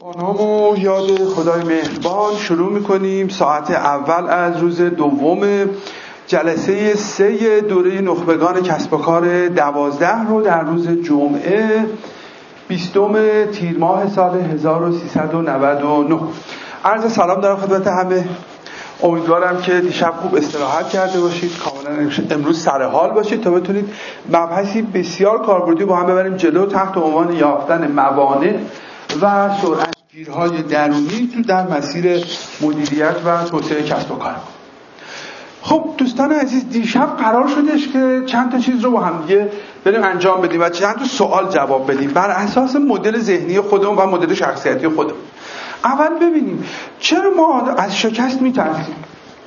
نام و یاد خدای مهربان شروع میکنیم. ساعت اول از روز دوم جلسه 3 دوره نخبگان کسب و کار 12 رو در روز جمعه 20 تیر ماه سال 1399 عرض سلام دارم خدمت همه. امیدوارم که دیشب خوب استراحت کرده باشید، کاملا امروز سر حال باشید تا بتونید مبحثی بسیار کاربردی با هم ببریم جلو تحت عنوان یافتن موانع و سرعتگیرهای درونی تو در مسیر مدیریت و توسعه کسب و کار. خب دوستان عزیز، دیشب قرار شدش که چند تا چیز رو با هم دیگه بریم انجام بدیم و چند تا سوال جواب بدیم بر اساس مدل ذهنی خودمون و مدل شخصیتی خودمون. اول ببینیم چرا ما از شکست میترسیم؟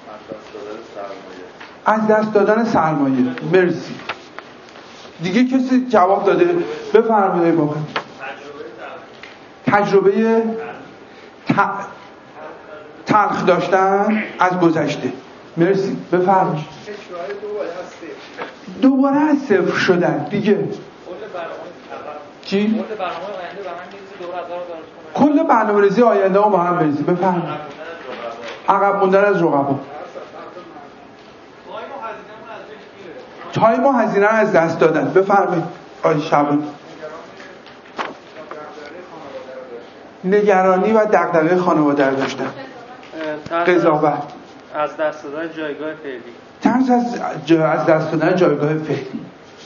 از دست دادن سرمایه. مرسی. دیگه کسی جواب داده؟ بفرمایید. بابا تجربه تلخ داشتن از گذشته. مرسی. بفرمایید. دوباره از صفر شدن دیگه. چی؟ کل برنامه‌ریزی آینده رو با هم بریزیم. بفرمایید. عقب موندن از رقبا. تایم و هزینه از دست دادن. بفرمایید. آقای شعبان. نگرانی و دغدغه خانواده رو داشتن. قضاوت. از دست دادن جایگاه فعلی. ترس از دست دادن جایگاه فعلی.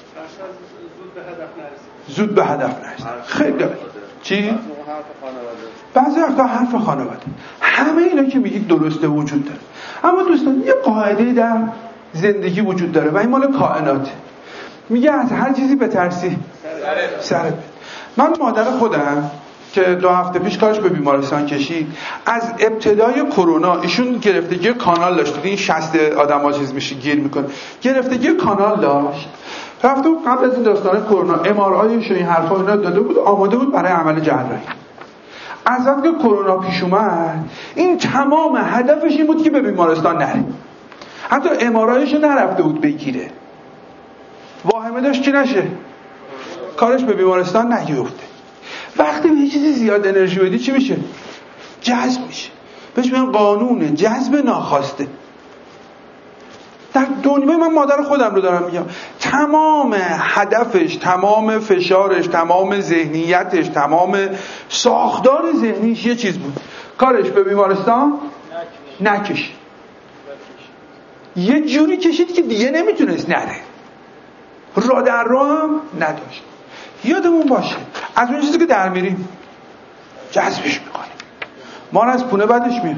زود به هدف نرسید. خیلی عالی. چی؟ بعضی وقتا حرف خانواده. همه اینا که میگید درسته وجود داره. اما دوستان یه قاعده در زندگی وجود داره و این مال کائناته. میگه از هر چیزی بترسی سرت. من مادر خودم که 2 هفته پیش کارش به بیمارستان کشید، از ابتدای کرونا ایشون گرفتگی کانال داشت. این 60 آدم‌ها چیز میشه گیر میکنه. گرفتگی کانال داشت. رفته بود قبل از این داستان کرونا MRIش این حرفا اینا داده بود، آماده بود برای عمل جراحی. از وقتی که کرونا پیش اومد این تمام هدفش این بود که به بیمارستان نره. حتی MRIش نرفته بود بگیره. واهمه داشت که نشه کارش به بیمارستان نیفته. وقتی به چیزی زیاد انرژی بدی چی میشه؟ جذب میشه. بهش میگن قانون جذب ناخواسته. در دنیای من مادر خودم رو دارم میگم، تمام هدفش، تمام فشارش، تمام ذهنیتش، تمام ساختار ذهنیش یه چیز بود: کارش به بیمارستان نکشید. یه جوری کشید که دیگه نمیتونست نره. راه در راه هم نداشت. یادمون باشه از اون چیزی که در میریم جذبش میکنیم. ما از پونه بدش میاد.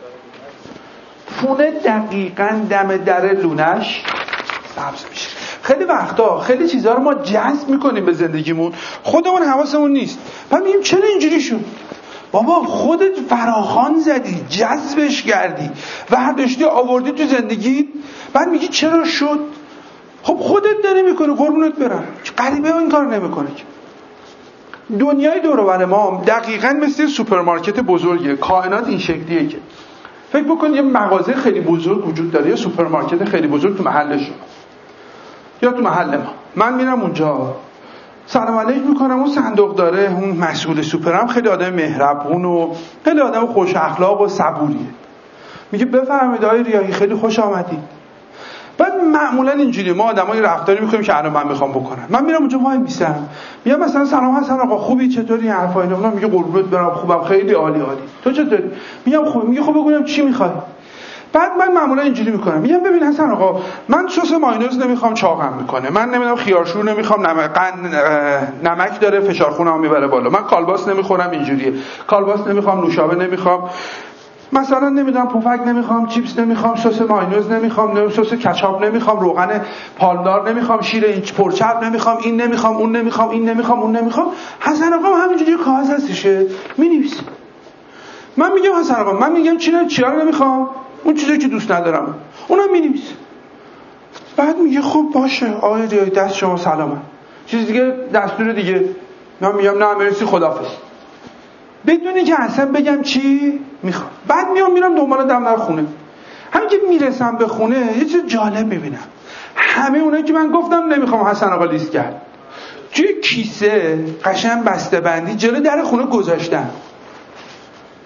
پونه دقیقاً دم در لونش سبز میشه. خیلی وقتا خیلی چیزها رو ما جذب میکنیم به زندگیمون، خودمون حواسمون نیست. بعد میگیم چرا اینجوری شد؟ بابا خودت فراخوان زدی، جذبش کردی، ورداشتی آوردی تو زندگی، بعد میگی چرا شد؟ خب خودت داری میکنی، قربونت برم. غریبه این کار نمیکنه. دنیای دور و بر ما دقیقاً مثل سوپرمارکت بزرگه. کائنات این شکلیه که فکر بکن یه مغازه خیلی بزرگ وجود داره، یه سوپرمارکت خیلی بزرگ تو محل شما یا تو محل ما. من میرم اونجا سلام علیک میکنم، اون صندوق داره، اون مسئول سوپرم خیلی آدم مهربون و خیلی آدم خوش اخلاق و صبوریه. میگه بفرمایید آقای ریاحی خیلی خوش آمدید. بعد معمولا اینجوری ما آدمای رفتاری میکنیم که الان من میخوام بکنم. من میرم اونجا وای میسم، میگم مثلا سلام حسن آقا خوبی، چطوری، حرفا اینا. میگه قربونت برم خوبم، خیلی عالی عالی، تو چطوری؟ میگم خوب. میگه خب بگویم چی میخوای؟ بعد من معمولا اینجوری میکنم، میگم ببین حسن آقا من سس مایونز نمیخوام، چاقم میکنه، من نمیدونم خیارشور نمیخوام، نمک داره فشار خونمو میبره بالا، من کالباس نمیخورم، اینجوریه، کالباس نمیخوام، نوشابه نمیخوام، مثلا نمیدونم پفک نمیخوام، چیپس نمیخوام، سس مایونز نمیخوام، سس کچاپ نمیخوام، روغن پالمدار نمیخوام، شیر این پرچرب نمیخوام، این نمیخوام، اون نمیخوام، این نمیخوام، اون نمیخوام. حسن آقا همینجوری کاغذ هستشه مینویسه. من میگم حسن آقا من میگم چیا رو نمیخوام، اون چیزایی که دوست ندارم اونم مینویسه. بعد میگه خب باشه آقای ریاحی دست شما سلامت، چیز دیگه دستور دیگه. من میگم نه مرسی خداحافظ، بدونی که اصلا بگم چی میخوام. بعد میرم دنبال در خونه. همین که میرسم به خونه یه چیز جالب میبینم. همه اونایی که من گفتم نمیخوام حسن آقا لیست کرد، توی کیسه قشنگ بسته بندی جلوی در خونه گذاشتن.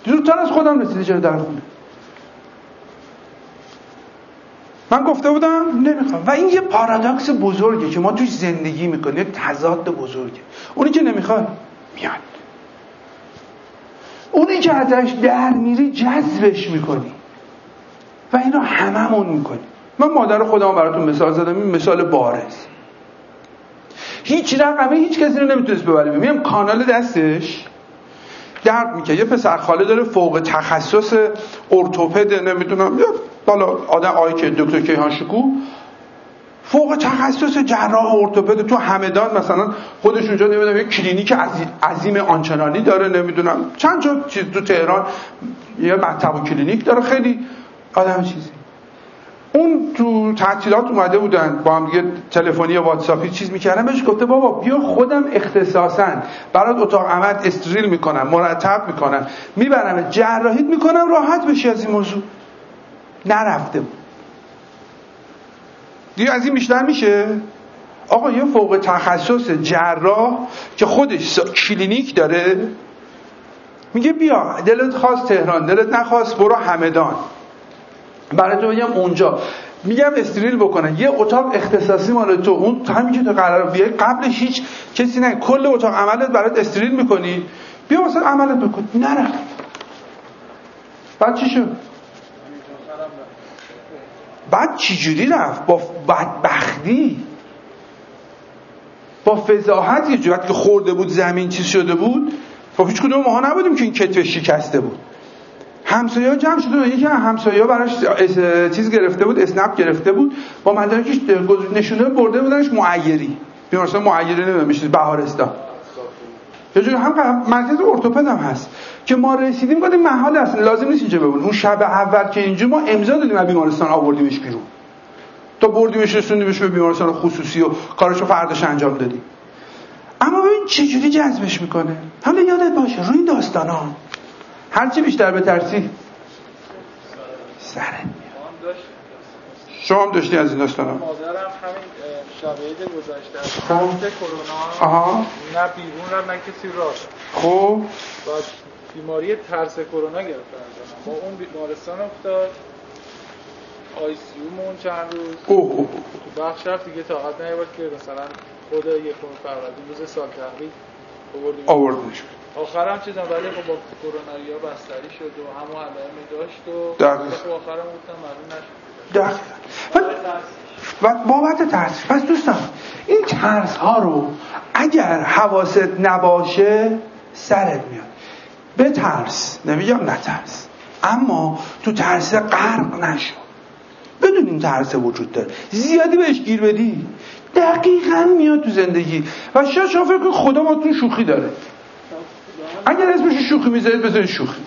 زودتر از خودم رسیده چرا در خونه. من گفته بودم نمیخوام. و این یه پارادوکس بزرگه که ما توی زندگی میکنیم، یه تضاد بزرگه. اونی که نمیخواد میاد، اونی که ازش در میری جذبش میکنی و اینا هممون میکنیم. من مادر خودم براتون مثال زدم، این مثال بارز. هیچ رقمه هیچ کسی رو نمیتونست ببره. میگم کانال دستش درد میکنه. یه پسر خاله داره فوق تخصص ارتوپد، نمیدونم یا بالا آدم آقای که دکتر کیهان شکوه، فوق تخصص جراح ارتوپد تو همدان مثلا خودش اونجا نمیدونم یه کلینیک عظیم آنچنانی داره، نمیدونم چند جا چیز تو تهران یه مطب و کلینیک داره، خیلی آدم چیزی. اون تو تعطیلات اومده بودن با هم دیگه تلفنی یا واتساپی چیز میکردن، بهش گفته بابا بیا خودم اختصاصا برات اتاق عمل استریل میکنم، مرتب میکنم، میبرم جراحیت میکنم، راحت بشی از این موضوع. نرفته بود دیگه. از این بیشتر میشه؟ آقا یه فوق تخصص جراح که خودش کلینیک داره میگه بیا، دلت خواست تهران، دلت نخواست برو همدان، برای تو بگم اونجا میگم استریل بکنن، یه اتاق اختصاصی مال تو، اون همین که تو قرار بیای قبلش هیچ کسی نه، کل اتاق عملت برات استریل میکنی، بیا مثلا عملت بکن. نرفت. بعد چی شد؟ بعد چی جوری رفت؟ با بدبختی، با فضاحت. یه جوری که خورده بود زمین چیز شده بود، خب هیچ کدوم ماها نبودیم که این کتفش شکسته بود. همسایه‌ها جمع شده، یکی از همسایه‌ها براش چیز گرفته بود، اسنپ گرفته بود، با مدارکش نشونه برده بودنش معیری، بیمارستان معیری نمیشه بهارستان. یه جوری هم مرکز ارتوپد هم هست که ما رسیدیم گفتیم محال اصلا لازم نیست اینجا بمون. اون شب اول که اینجا ما امضا دادیم از بیمارستان آوردیمش بیرون، تا بردیمش رسوندیمش به بیمارستان خصوصی و کارشو فرداش انجام دادیم. اما ببین چه جوری جذبش میکنه. حالا یادت باشه روی این داستانا هرچی بیشتر بترسی سرت میاد. شما هم داشتی از این داستانا؟ مادرم همین شرایط گذشته از کرونا نه بیرون رفت نه کسی راست. خب بعد بیماری ترس کرونا گرفتن. با اون بیمارستان افتاد، آی سی یو مون چند روز. تو بخش رفت دیگه طاقت نیاورد که مثلا خود یکم فروردین روز سال تحویل آوردیمش. آخرام چیزا ولی خب با کرونایا بستری شد و همون علائم داشت و آخرام گفتم معلوم نشد. و بابت ترس. پس دوستان این ترس ها رو اگر حواست نباشه سرت میاد. بترس، نمیگم نترس، اما تو ترس غرق نشو. بدون این ترس وجود داره، زیادی بهش گیر بدی دقیقاً میاد تو زندگی. و شاید شما فکر کنید خدا با تو شوخی داره. اگر اسمش شوخی میذارید بذارید شوخی،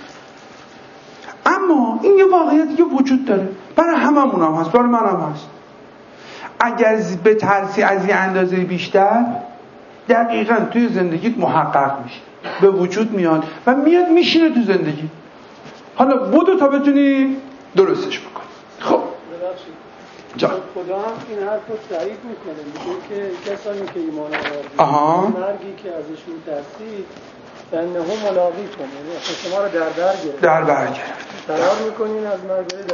اما این یه واقعیتی که وجود داره، برای هممون هم هست، برای من هم هست. اگر به ترسی از یه اندازه بیشتر دقیقاً توی زندگیت محقق میشه، به وجود میاد و میاد میشینه تو زندگی. حالا بودو تا بتونی درستش بکنی. خب خدا هم این حرف رو تایید میکنه، میگه که کسانی که ایمان آوردن مرگی که ازش میترسید انه ملاقی کنه، یعنی شما رو در بر گرفت قرار میکنین از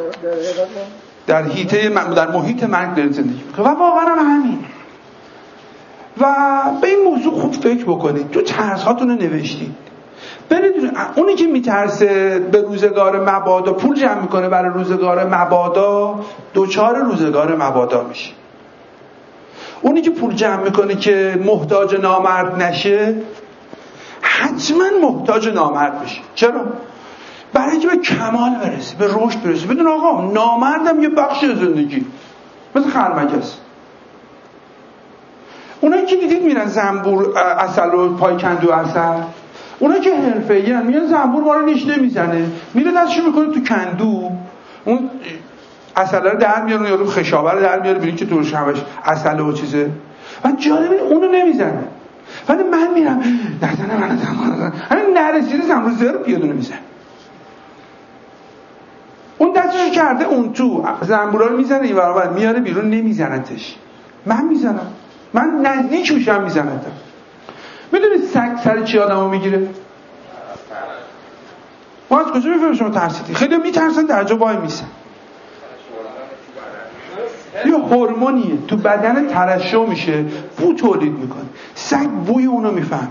مرگ در محیط مرگ دارید زندگی میکنید. و واقعا همین. و به این موضوع خوب فکر بکنید، تو ترس هاتون رو نوشتید. برید اونی که میترسه به روزگار مبادا پول جمع میکنه برای روزگار مبادا، دوچار روزگار مبادا میشه. اونی که پول جمع میکنه که محتاج نامرد نشه حتما محتاج نامرد میشه. چرا؟ برای اینکه به کمال برسی، به رشد برسی. بدون آقا نامردم یه بخش زندگی مثل خرمگس. اونایی که دیدید میرن زنبور عسل رو پای کندو عسل، اونایی که حرفه‌ای ان میان زنبور ما رو نیش نمیزنه، میره دستشو میکنه تو کندو، اون عسل رو در میاره، یارو خشابه رو در میاره، ببین که توش همش عسل و چیزه. و جالبه اونو نمیزنه. ولی من میرم نزنه من همین نرسیده زنبور زیر پیاده نمیزنه. اون دستشو کرده اون تو زنبورا رو میزنه، این برابر میاره بیرون، نمیزنتش. من میزنم، من نزدیک میشم میزنتم. میدونی سگ سر چی آدمو میگیره؟ ما از کجا بفهمیم شما ترسیدی؟ خیلی میترسن در جا وای میسن. یه هورمونیه تو بدن ترشح میشه، بو تولید میکنه. سگ بوی اونو میفهمه.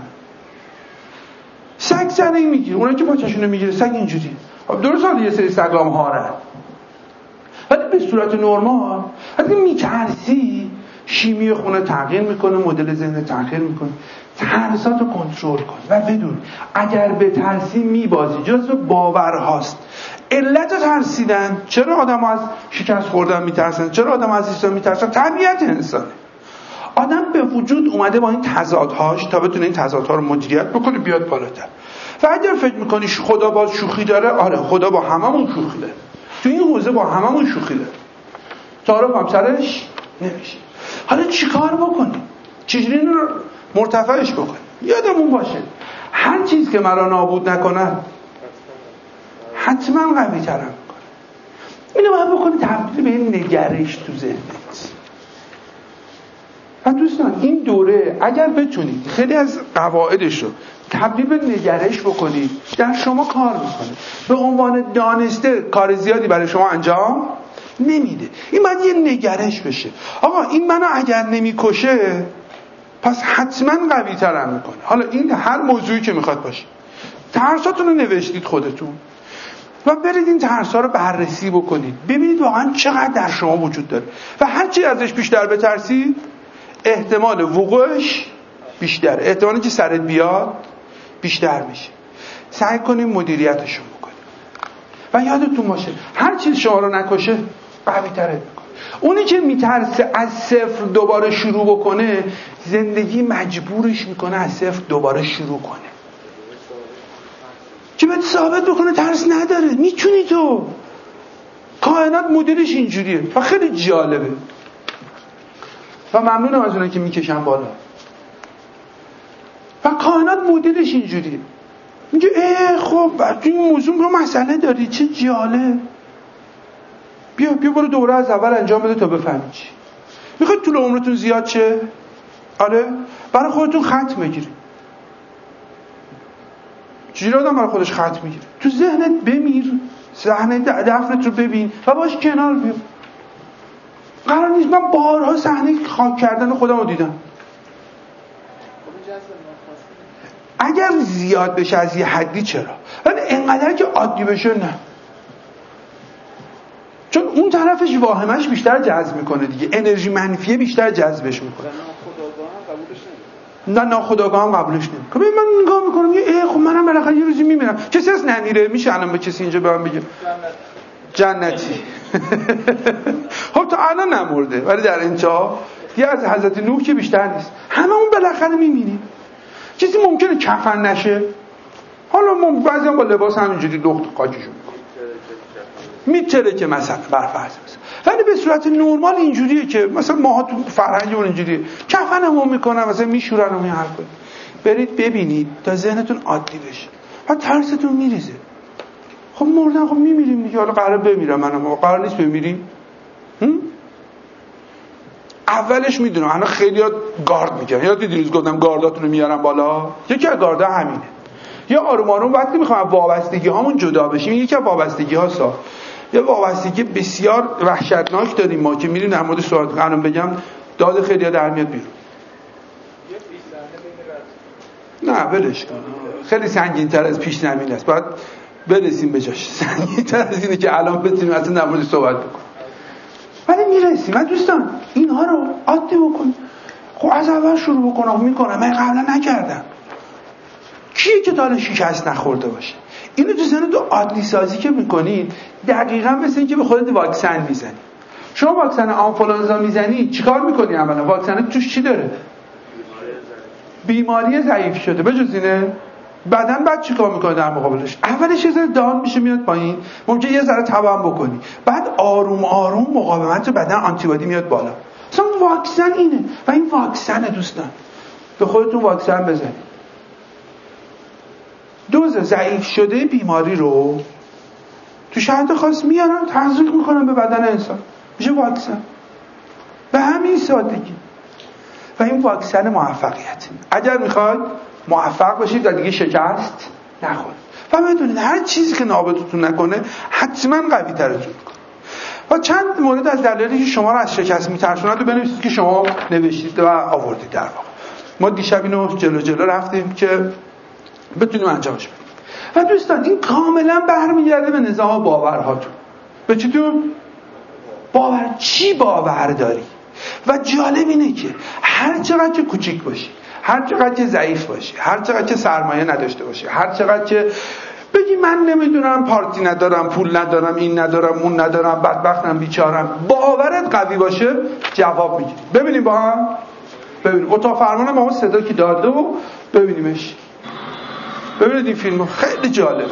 سگ زنگ میگیره، اونایی که پاچشونو میگیره سگ اینجوری. درست حالا یه سری سگام هارن، ولی به صورت نرمال وقتی میترسی شیمی خونه تغییر میکنه، مدل ذهن تغییر میکنه. ترساتو کنترل کن و بدون اگر به ترسی میبازی، جزو باورهاست. علت ترسیدن، چرا آدم از شکست خوردن میترسن، چرا آدم از ایستادن میترسن؟ طبیعت انسانه. آدم به وجود اومده با این تضادهاش تا بتونه این تضادها رو مدیریت بکنه بیاد بالاتر. و اگر فکر میکنی خدا باز شوخی داره، آره خدا با هممون شوخی داره، تو این حوزه با هممون شوخی داره، تعارف هم سرش نمیشه. حالا چیکار بکنیم؟ چجوری اینو مرتفعش بکنیم؟ یادمون باشه هر چیز که مرا نابود نکنه حتما قوی ترم میکنه. اینو باید بکنی تبدیل به این نگرش تو ذهنت. و دوستان این دوره اگر بتونید خیلی از قواعدش رو تبدیل به نگرش بکنید، در شما کار میکنه. به عنوان دانسته کار زیادی برای شما انجام نمیده. این باید یه نگرش بشه. آقا این منو اگر نمیکشه پس حتما قوی ترم میکنه. حالا این هر موضوعی که میخواد باشه. ترساتون رو نوشتید خودتون و برید این ترسا رو بررسی بکنید، ببینید واقعا چقدر در شما وجود داره و هرچی ازش بیشتر بترسید احتمال وقوعش بیشتره، احتمالی که سرت بیاد بیشتر میشه. سعی کنیم مدیریتشون بکنیم و یادتون باشه هر چیز شما رو نکشه قوی ترت میکنه. اونی که میترسه از صفر دوباره شروع بکنه، زندگی مجبورش میکنه از صفر دوباره شروع کنه که بهت ثابت بکنه ترس نداره، میتونی تو. کائنات مدلش اینجوریه و خیلی جالبه و ممنونم از اونایی که میکشن بالا. و کائنات مدلش اینجوریه، میگه خب تو این موضوع رو مسئله داری، چه جالب، بیا برو دوره از اول انجام بده تا بفهمی چی. میخواید طول عمرتون زیاد شه؟ آره، برای خودتون خط بگیری. چجوری آدم برای خودش خط میگیره؟ تو ذهنت بمیر، صحنه دفنت رو ببین و باش کنار بیا. قرار نیست، من بارها صحنه خاک کردن خودم رو دیدم. اگر زیاد بشه از یه حدی چرا، ولی انقدر که عادی بشه نه، چون اون طرفش واهمش بیشتر جذب میکنه دیگه، انرژی منفیه بیشتر جذبش میکنه. نه ناخودآگاه هم قبولش نمیکنه. من نگاه میکنم یه خب منم بالاخره یه روزی میمیرم، کسی از نمیره؟ میشه الان به کسی اینجا به من بگه جنتی؟ خب تا الان نمرده، ولی در انتها یه از حضرت نوح که بیشتر نیست، هممون بالاخره میمیریم. کسی ممکنه کفن نشه؟ حالا ما بعضیا با لباس همینجوری لخت قاچیشو میتره که مثلا برفرض بس، ولی به صورت نرمال اینجوریه که مثلا ماها تو فرهنگ اون اینجوریه، کفنمون میکنن مثلا میشورن و میهر کنن. برید ببینید تا ذهنتون عادی بشه و ترستون میریزه. خب مردن، خب میمیریم دیگه، حالا قرار بمیرم منم، قرار نیست بمیریم. اولش میدونم انا خیلی‌ها گارد میگن، یاد دیروز گفتم گارداتون رو میارم بالا، یکی از گاردا همینه. یا آروم آروم وقتی میخوام وابستگی هامون جدا بشیم، یکی از وابستگی هاست، یه وابستگی بسیار وحشتناک داریم ما که میریم در مورد صحبت کنم، بگم داد خیلی‌ها در میاد بیرون. نه ولش کن، خیلی سنگین‌تر از پیش زمین است، باید برسیم به جاش. سنگین‌تر از اینه که الان بتونیم اصلا در مورد صحبت بکنیم، ولی میرسیم. من دوستان اینها رو عادی بکن. خب از اول شروع بکنم میکنم، من قبلا نکردم. کیه که تا شکست نخورده باشه؟ اینو تو ذهن تو عادی سازی که میکنید دقیقاً مثل این که به خودت واکسن میزنی. شما واکسن آنفولانزا میزنی چیکار میکنی؟ اولا واکسن توش چی داره؟ بیماری ضعیف شده. بجز اینه بدن بعد چیکار میکنه در مقابلش؟ اولش یه ذره دان میشه میاد پایین، ممکنه یه ذره توان بکنی، بعد آروم آروم مقاومت بدن آنتیبادی میاد بالا. اصلا واکسن اینه و این واکسن دوستان به خودتون واکسن بزنید. دوز ضعیف شده بیماری رو تو شرط خاص میارن تزریق میکنن به بدن انسان، میشه واکسن. به همین سادگی. و این واکسن موفقیت. اگر میخواید موفق باشید و دیگه شکست نخورید. و بدونید هر چیزی که نابودتون نکنه حتما قوی ترتون میکنه. و چند مورد از دلایلی که شما رو از شکست میترسونه رو بنویسید که شما نوشتید و آوردید. در واقع ما دیشب اینو جلو رفتیم که بتونیم انجامش بدیم. و دوستان این کاملا برمیگرده به نظام باورهاتون. به چطور؟ باور چی باور داری؟ و جالب اینه که هر چقدر که کوچیک باشی، هر چقدر که ضعیف باشی، هر چقدر که سرمایه نداشته باشی، هر چقدر که بگی من نمیدونم پارتی ندارم، پول ندارم، این ندارم، اون ندارم، بدبختم، بیچارم، باورت قوی باشه جواب میگیری. ببینیم با هم، ببینیم اتاق فرمان ما صدا کی داده و ببینیمش. ببینید این فیلمو خیلی جالبه.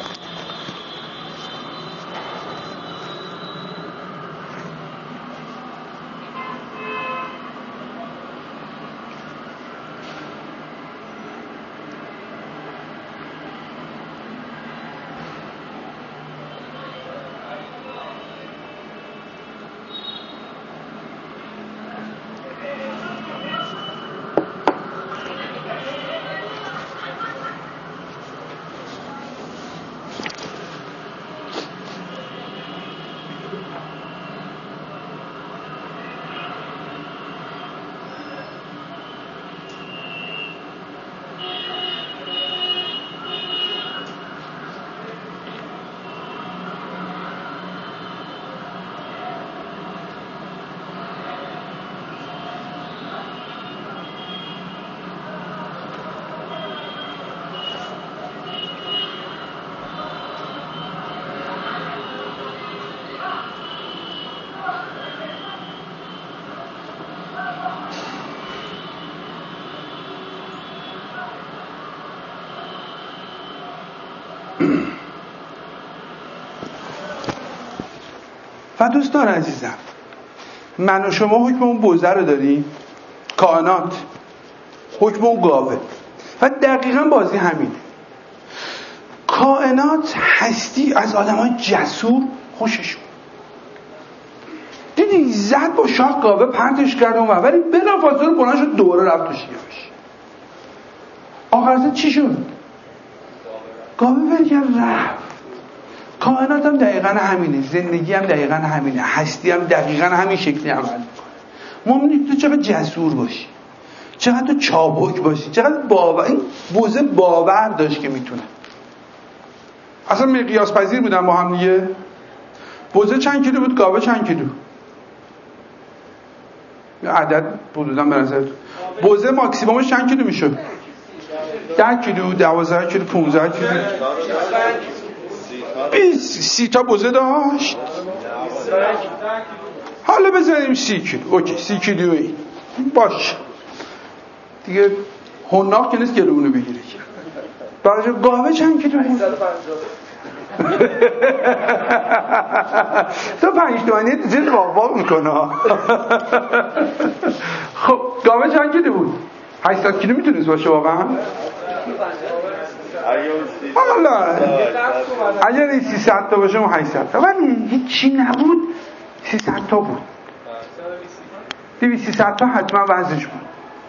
و دوستان عزیزم، من و شما حکم اون بوزه رو داریم، کائنات حکم اون گاوه. و دقیقا بازی همینه. کائنات هستی از آدمای جسور خوششون، دیدی زد با شاخ گاوه پرتش کرد اون ولی بلافاصله بلند شد دوره رفت تو شیرش. آخر چی شد؟ گاوه ول کرد رفت. کائنات هم دقیقا همینه، زندگی هم دقیقا همینه، هستی هم دقیقا همین شکلی عمل میکنه. مؤمنی تو چقدر جسور باشی، چقدر تو چابک باشی، چقدر باور. این بوزه باور داشت که میتونه. اصلا مقیاس پذیر بودن با هم دیگه. بوزه چند کیلو بود، گاوه چند کیلو؟ عدد بودن به نظر. بوزه ماکسیمومش چند کیلو میشد؟ 10 کیلو، 12 کیلو، 15 کیلو. 30 تا بوزه داشت. حالا بزنیم 30 کیلو. اوکی 30 کیلویی باش دیگه. حناق که نیست گلوونو بگیره. برای گاوه چند کیلو بود؟ تو 5 تومانی زیر واق میکنه. خب گاوه چند کیلو بود؟ 800 کیلو میتونست باشه واقعا؟ حالا اگر این 300 تا باشه اون 800 تا، ولی هیچی نبود. 300 تا بود. 200 تا حتما وزنش بود.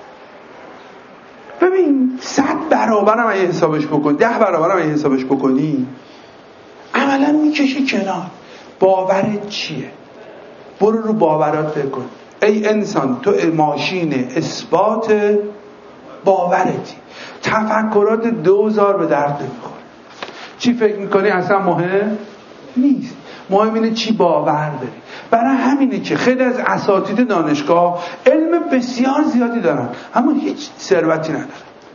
ببین 100 برابر هم اگه حسابش بکنی، 10 برابر هم اگه حسابش بکنی عملا میکشی کنار. باورت چیه؟ برو رو باورات فکر کن. ای انسان تو ماشین اثبات باورتی. تفکرات 2000 به درد نمیخوره. چی فکر میکنی اصلا مهم نیست. مهم اینه چی باور داری. برای همینه که خیلی از اساتید دانشگاه علم بسیار زیادی دارن اما هیچ ثروتی ندارن.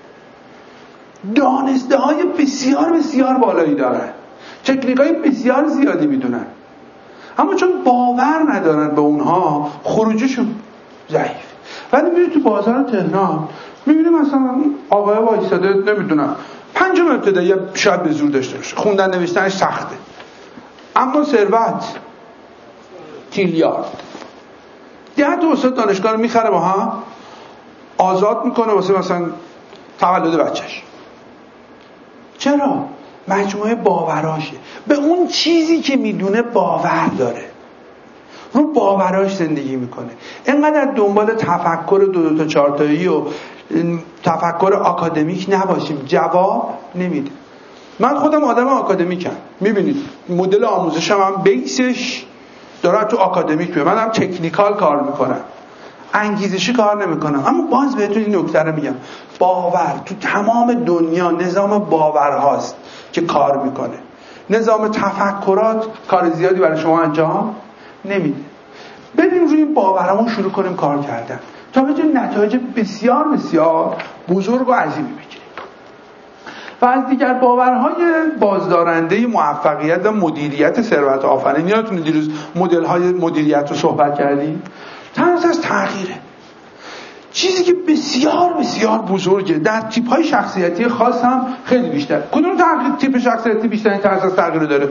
دانسته های بسیار بسیار بالایی دارن، تکنیک های بسیار زیادی میدونن، اما چون باور ندارن به اونها خروجشون ضعیف. ولی میری تو بازار تهران میبینی مثلا آقای وایساده نمیدونم 5 ابتدایی شاید به زور داشته باشه، خوندن نوشتنش سخته اما ثروت تریلیارد. 10 تا استاد دانشگاه رو میخره با هم آزاد میکنه واسه مثلا تولد بچهش. چرا؟ مجموعه باوراشه. به اون چیزی که میدونه باور داره، رو باوراش زندگی میکنه. اینقدر دنبال تفکر 2 تا 4 تایی و تفکر آکادمیک نباشیم، جواب نمیده. من خودم آدم آکادمیکم، میبینید مدل آموزشم هم بیسش داره تو آکادمیک میاد، من هم تکنیکال کار میکنم، انگیزشی کار نمیکنم. اما باز بهتون این نکته رو میگم، باور تو تمام دنیا نظام باورهاست که کار میکنه. نظام تفکرات کار زیادی برای شما انجام نمیده. بریم روی این باورامون شروع کنیم کار کردن تا بتونیم نتایج بسیار بسیار بزرگ و عظیمی بگیریم. و از دیگر باورهای بازدارنده موفقیت و مدیریت ثروت آفرینی، یادتونه دیروز مدل‌های مدیریت رو صحبت کردیم، تنظیم از تغییره. چیزی که بسیار بسیار بزرگه در تیپ‌های شخصیتی خاص هم خیلی بیشتر. کدوم تیپ شخصیتی بیشترین تنظیم از تغییر داره؟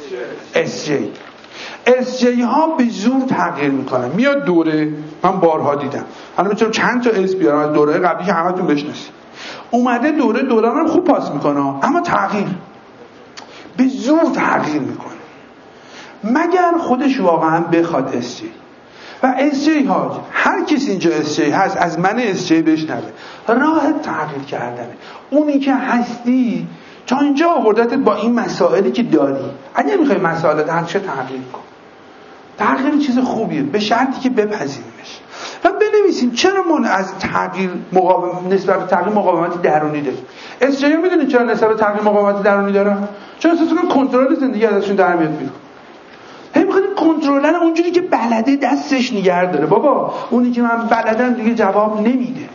SJ ها به زور تغییر میکنن. میاد دوره، من بارها دیدم، الان میتونم چند تا اس بیارم از دوره قبلی که همتون بشناسید. اومده دوره هم خوب پاس میکنه، اما تغییر به زور تغییر میکنه مگر خودش واقعا بخواد. SJ و SJ ها، هر کسی اینجا SJ هست از من SJ بشنوه، راه تغییر کردنه. اونی که هستی تا اینجا آوردتت با این مسائلی که داری. اگه میخوای مسائلت هر چه تغییر کن. تغییر چیز خوبیه به شرطی که بپذیریمش و بنویسیم چرا ما از تغییر نسبت به تغییر مقاومت درونی داریم. SJ ها میدونید چرا نسبت به تغییر مقاومت درونی دارن؟ چون احساس می‌کنن کنترل زندگی ازشون در میاد بیرون. میخواد کنترلر اونجوری که بلده دستش نگه داره. بابا اونی که من بلدم دیگه جواب نمیده،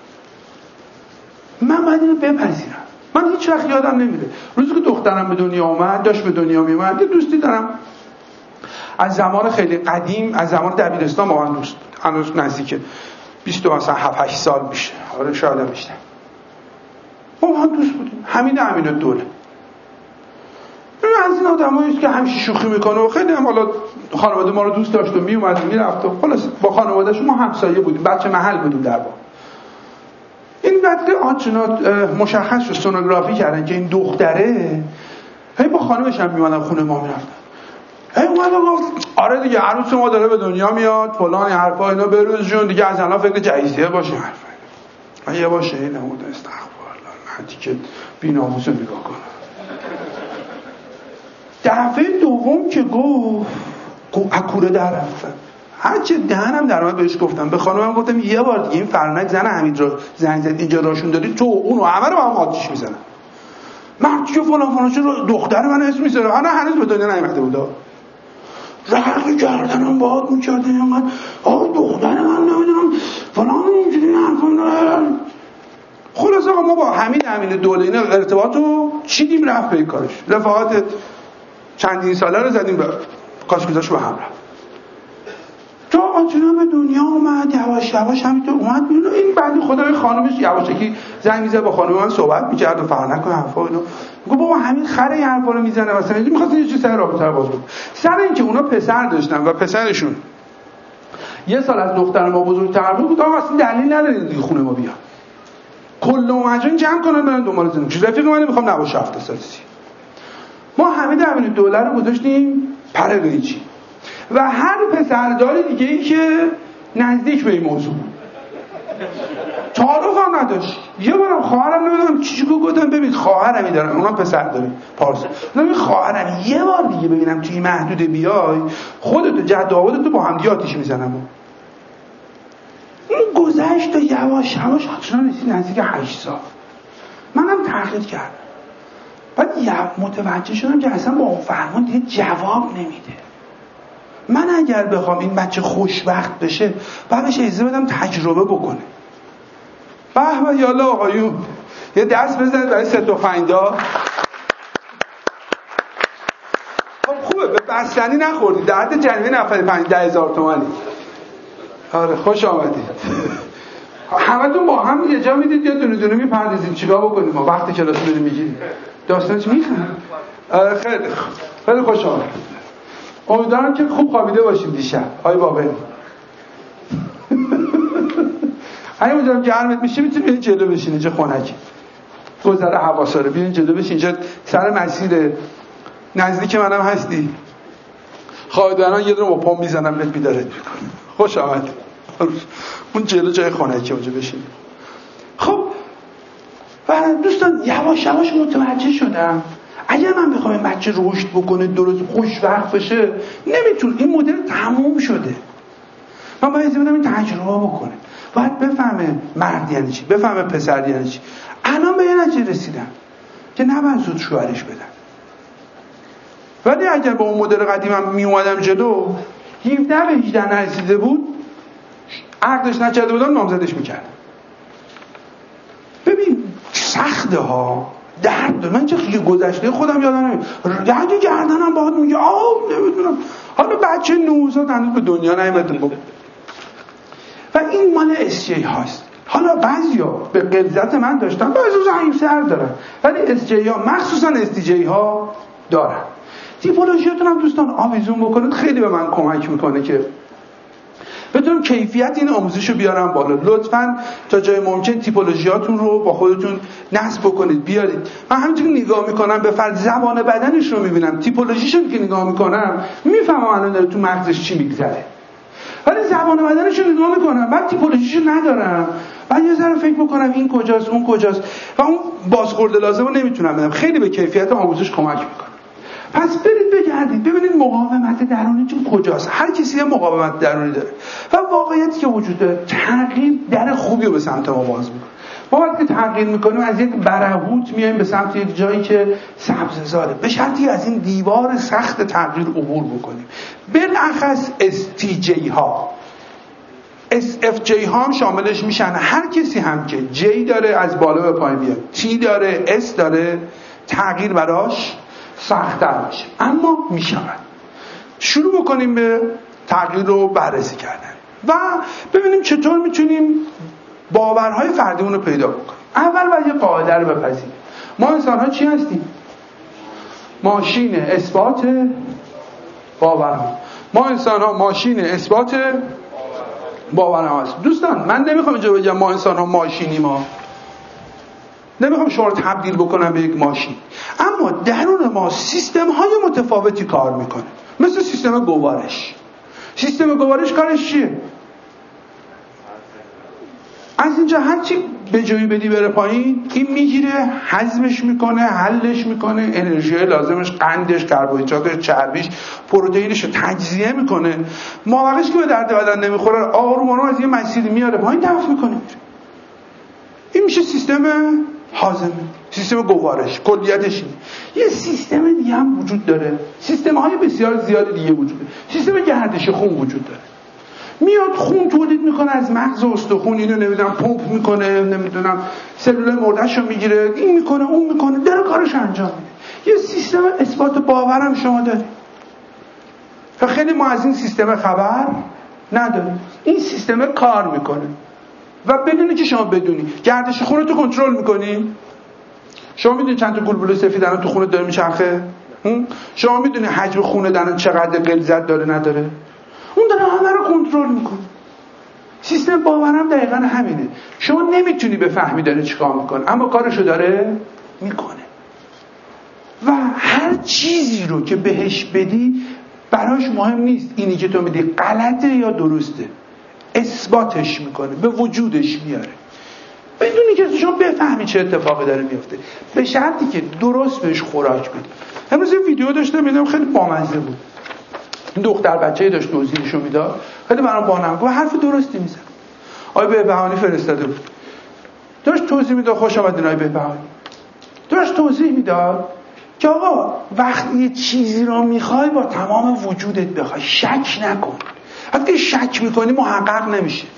من باید اینو بپذیرم. من هیچ وقت یادم نمیره روزی که دخترم به دنیا اومد، داشت به دنیا میومد، یه دوستی دارم از زمان خیلی قدیم، از زمان دبیرستان با من دوست بود، هنوز نزدیک 27-8 سال میشه، آره شاید هم بیشتر. ما هم دوست بودیم. حمید الدوله از این آدمایی است که همیشه شوخی میکنه و خیلی هم حالا خانواده ما رو دوست داشت و میومد و میرفت و خلاص با خانواده‌اش ما همسایه بودیم، بچه محل بودیم در واقع. این وقت آنچنان مشخص شد، سونوگرافی کردن که این دختره هی با خانمش هم میومدن خونه ما میرفتن. هی اومد و گفت آره دیگه عروس ما داره به دنیا میاد فلان حرفا اینا، بروز جون دیگه از الان فکر جهیزیه باشه حرفا. یه باشه این نمود استغفر الله، من دیگه بی‌ناموسو نگاه کنم. دفعه دوم که گفت اکوره در رفتم، هرچه دهنم در اومد بهش گفتم، به خانمم گفتم یه بار دیگه این فرنک زن حمید رو زنگ زد اینجا راشون داری تو اونو همه رو با هم آتیش میزنم. مردی که فلان چرا دختر من اسم میذاره، انا هنوز به دنیا نیومده بود، رقی گردنم باد میکرده اینقدر دختر من نمیدونم فلان اینجوری حرفا. خلاص آقا ما با حمید دوله اینا ارتباطو چیدیم، رفت به کارش، رفاقت چندین ساله رو زدیم به کاسکوزاش به هم رفت. تا آنچنان به دنیا اومد، یواش یواش همینطور اومد بیرون. این بعدی خدای خانمش یواشکی زنگ میزد با خانم من صحبت میکرد و فرنک و حرفا اینو میگه بابا همین خره این حرفا رو میزنه مثلا میخواست یه چیز سر رابطه رو باز کنه. سر اینکه اونا پسر داشتن و پسرشون یه سال از دختر ما بزرگتر بود، آقا اصلا دلیل نداره دیگه خونه ما بیاد، کل مهاجرین جمع کنن برن دنبال زندگی. رفیق من نمیخوام نباشه 7 سالی. ما حمید الدوله رو گذاشتیم پرقیچی و هر پسرداری دیگه ای که نزدیک به این موضوع تعارف هم نداشت. یه بارم خواهرم نمیدونم چی گفتم، ببین خواهرمی دارم، اونم پسر داره پارس، ببین خواهرم یه بار دیگه ببینم توی محدوده بیای خودتو جد آبادتو با هم دیگه آتیش میزنم. این گذشت و یواش یواش چون رسید نزدیک 8 سال منم تغییر کردم. بعد متوجه شدم که اصلا با اون فرمان دیگه جواب نمیده. من اگر بخوام این بچه خوشبخت بشه باید بهش اجازه بدم تجربه بکنه. به یالا آقایون یه دست بزنید برای سه تفنگدار. خب خوبه به بستنی نخوردید، در حد جریمه نفر 5,000 تومانی. آره خوش آمدید. همتون با هم یه جا میدید یا دونه دونه میپردازید چیکار بکنیم ما وقتی کلاس بریم میگیریم داستانش میخوام. خیلی خوش آمدید. امیدوارم که خوب خوابیده باشیم دیشب. آی بابایی اگه اونجا گرمت میشه میتونی بیاین جلو بشین، اینجا خنکه، گذره حواساره، بیاین جلو بشین، اینجا سر مسیر نزدیک منم هستی، خواهداران یه دونه با پام میزنم بهت بیدارت میکنم. خوش آمد. اون جلو جای خنکه، اونجا بشین. خب و دوستان یواش یواش متوجه شدم اگر من بخوام این بچه رشد بکنه درست خوشوقت بشه نمیتونه. این مدل تموم شده. من باید بدم این تجربه بکنه، باید بفهمه مرد یعنی چی، بفهمه پسر یعنی چی. الان به یه نتیجه رسیدم که نباید زود شوهرش بدم. ولی اگر با اون مدل قدیمم می اومدم جلو 17 به 18 نرسیده بود، عقدش نکرده بودم، نامزدش میکردم. ببین سخته ها، درد داره. من چه خیلی گذشته خودم یادم نمیاد، درد گردنم باهات میگه نمیدونم. حالا بچه 9 سال هنوز به دنیا نیامده بود و این مال SJ هاست. حالا بعضیا به غلظت من داشتن، بعضی ضعیف سر دارن، ولی SJ ها مخصوصا STJ ها دارن. تیپولوژیاتون هم دوستان آویزون بکنید، خیلی به من کمک میکنه که بتونم کیفیت این آموزش رو بیارم بالا. لطفاً تا جای ممکن تیپولوژیاتون رو با خودتون نصب بکنید بیارید. من همینطور نگاه میکنم به فرد زبان بدنش رو میبینم، تیپولوژیشو که نگاه میکنم میفهمم الان داره تو مغزش چی میگذره. ولی زبان بدنش رو نگاه میکنم بعد تیپولوژیشو ندارم، بعد یه ذره فکر میکنم این کجاست اون کجاست و اون بازخورد لازم رو نمیتونم بدم. خیلی به کیفیت آموزش کمک میکنه. پس برید بگردید ببینید مقاومت درونیتون کجاست. هر کسی یه مقاومت درونی داره و واقعیتی که وجود داره تغییر در خوبی رو به سمت ما باز میکنه. ما وقتی تغییر میکنیم از یک برهوت میایم به سمت یک جایی که سبززاره، به شرطی از این دیوار سخت تغییر عبور بکنیم. بالاخص STJ ها، SFJ ها هم شاملش میشن. هر کسی هم که J داره از بالا به پایین بیاد، T داره، S داره، تغییر براش سخت‌تر میشه اما میشود. شروع بکنیم به تغییر رو بررسی کردن و ببینیم چطور میتونیم باورهای فردیمون رو پیدا بکنیم. اول باید یه قاعده رو بپذیریم. ما انسان ها چی هستیم؟ ماشین اثبات باورها. ما انسان ها ماشین اثبات باورها هست. دوستان من نمیخوام اینجا بگم ما انسان ها ماشینیم، ما نمیخوام شما رو تبدیل بکنم به یک ماشین، اما درون ما سیستم های متفاوتی کار میکنه. مثل سیستم گوارش. سیستم گوارش کارش چیه؟ از اینجا هرچی به جایی بدی بره پایین این میگیره، هضمش میکنه، حلش میکنه، انرژی لازمش، قندش، کربوهیدراتش، چربیش، پروتئینش رو تجزیه میکنه. مابقیش که به درد بدن نمیخوره آروم آروم از یه مسیری میاره پایین دفع میکنه. این میشه سیستم هاضمه، سیستم گوارش. کلیتش اینه. یه سیستم دیگه هم وجود داره، سیستم های بسیار زیاد دیگه وجود داره. سیستم گردش خون وجود داره. میاد خون تولید میکنه از مغز و استخون، اینو نمیدونم پمپ میکنه، نمیدونم سلول مرده‌شو میگیره، این میکنه اون میکنه، داره کارش انجام میده. یه سیستم اثبات باورم شما دارید و خیلی ما از این سیستم خبر نداریم. این سیستم کار میکنه و بدونی که شما بدونی گردش خون رو تو کنترل میکنی. شما میدونی چند تا گلبوله سفید الان تو خونت داره میچرخه؟ شما میدونی حجم خون درون چقدر غلظت داره نداره؟ اون داره همه رو کنترل میکنه. سیستم باورم دقیقا همینه. شما نمیتونی بفهمی داره چیکار میکنه اما کارشو داره میکنه و هر چیزی رو که بهش بدی براش مهم نیست اینی که تو میدی غلطه یا درسته، اثباتش میکنه، به وجودش میاره بدونی که شما بفهمی چه اتفاقی داره میفته، به شرطی که درست بهش خوراک بدی. امروز یه ویدیو داشتم میدم خیلی بامزه بود. این دختر بچه‌ای داشت توضیحشو میداد، خیلی برام بانم گفت حرف درستی میزنه. آقای بهبهانی فرستاده بود، داشت توضیح میداد. خوش آمدین آقای بهبهانی. داشت توضیح میداد که آقا وقتی یه چیزی رو میخوای با تمام وجودت بخوای، شک نکن. وقتی شک میکنی محقق نمیشه.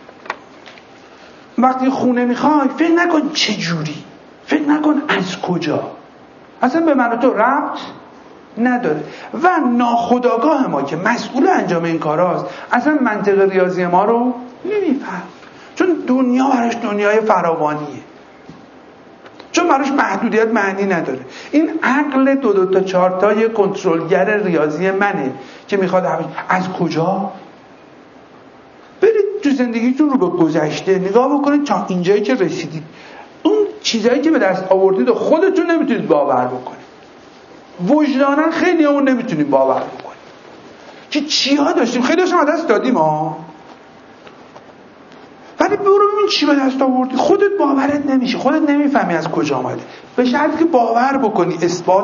وقتی خونه میخوای فکر نکن چه جوری، فکر نکن از کجا، اصلا به من و تو ربط نداره و ناخودآگاه ما که مسئول انجام این کاراست اصلا منطق ریاضی ما رو نمیفهم، چون دنیا براش دنیای فراوانیه، چون براش محدودیت معنی نداره. این عقل 2 تا 4 تای کنترلگر ریاضی منه که میخواد از کجا. برید تو زندگیتون رو به گذشته نگاه بکنید تا اینجایی که رسیدید. اون چیزایی که به دست آوردید خودتون نمیتونید باور بکنید، وجدانن خیلی همون نمیتونیم باور بکنیم که چیا داشتیم، خیلی هاشم دست دادیم ها. ولی برو ببین نمیدونم چی به دست آوردی، خودت باورت نمیشه، خودت نمیفهمی از کجا آمده. به شرطی که باور بکنی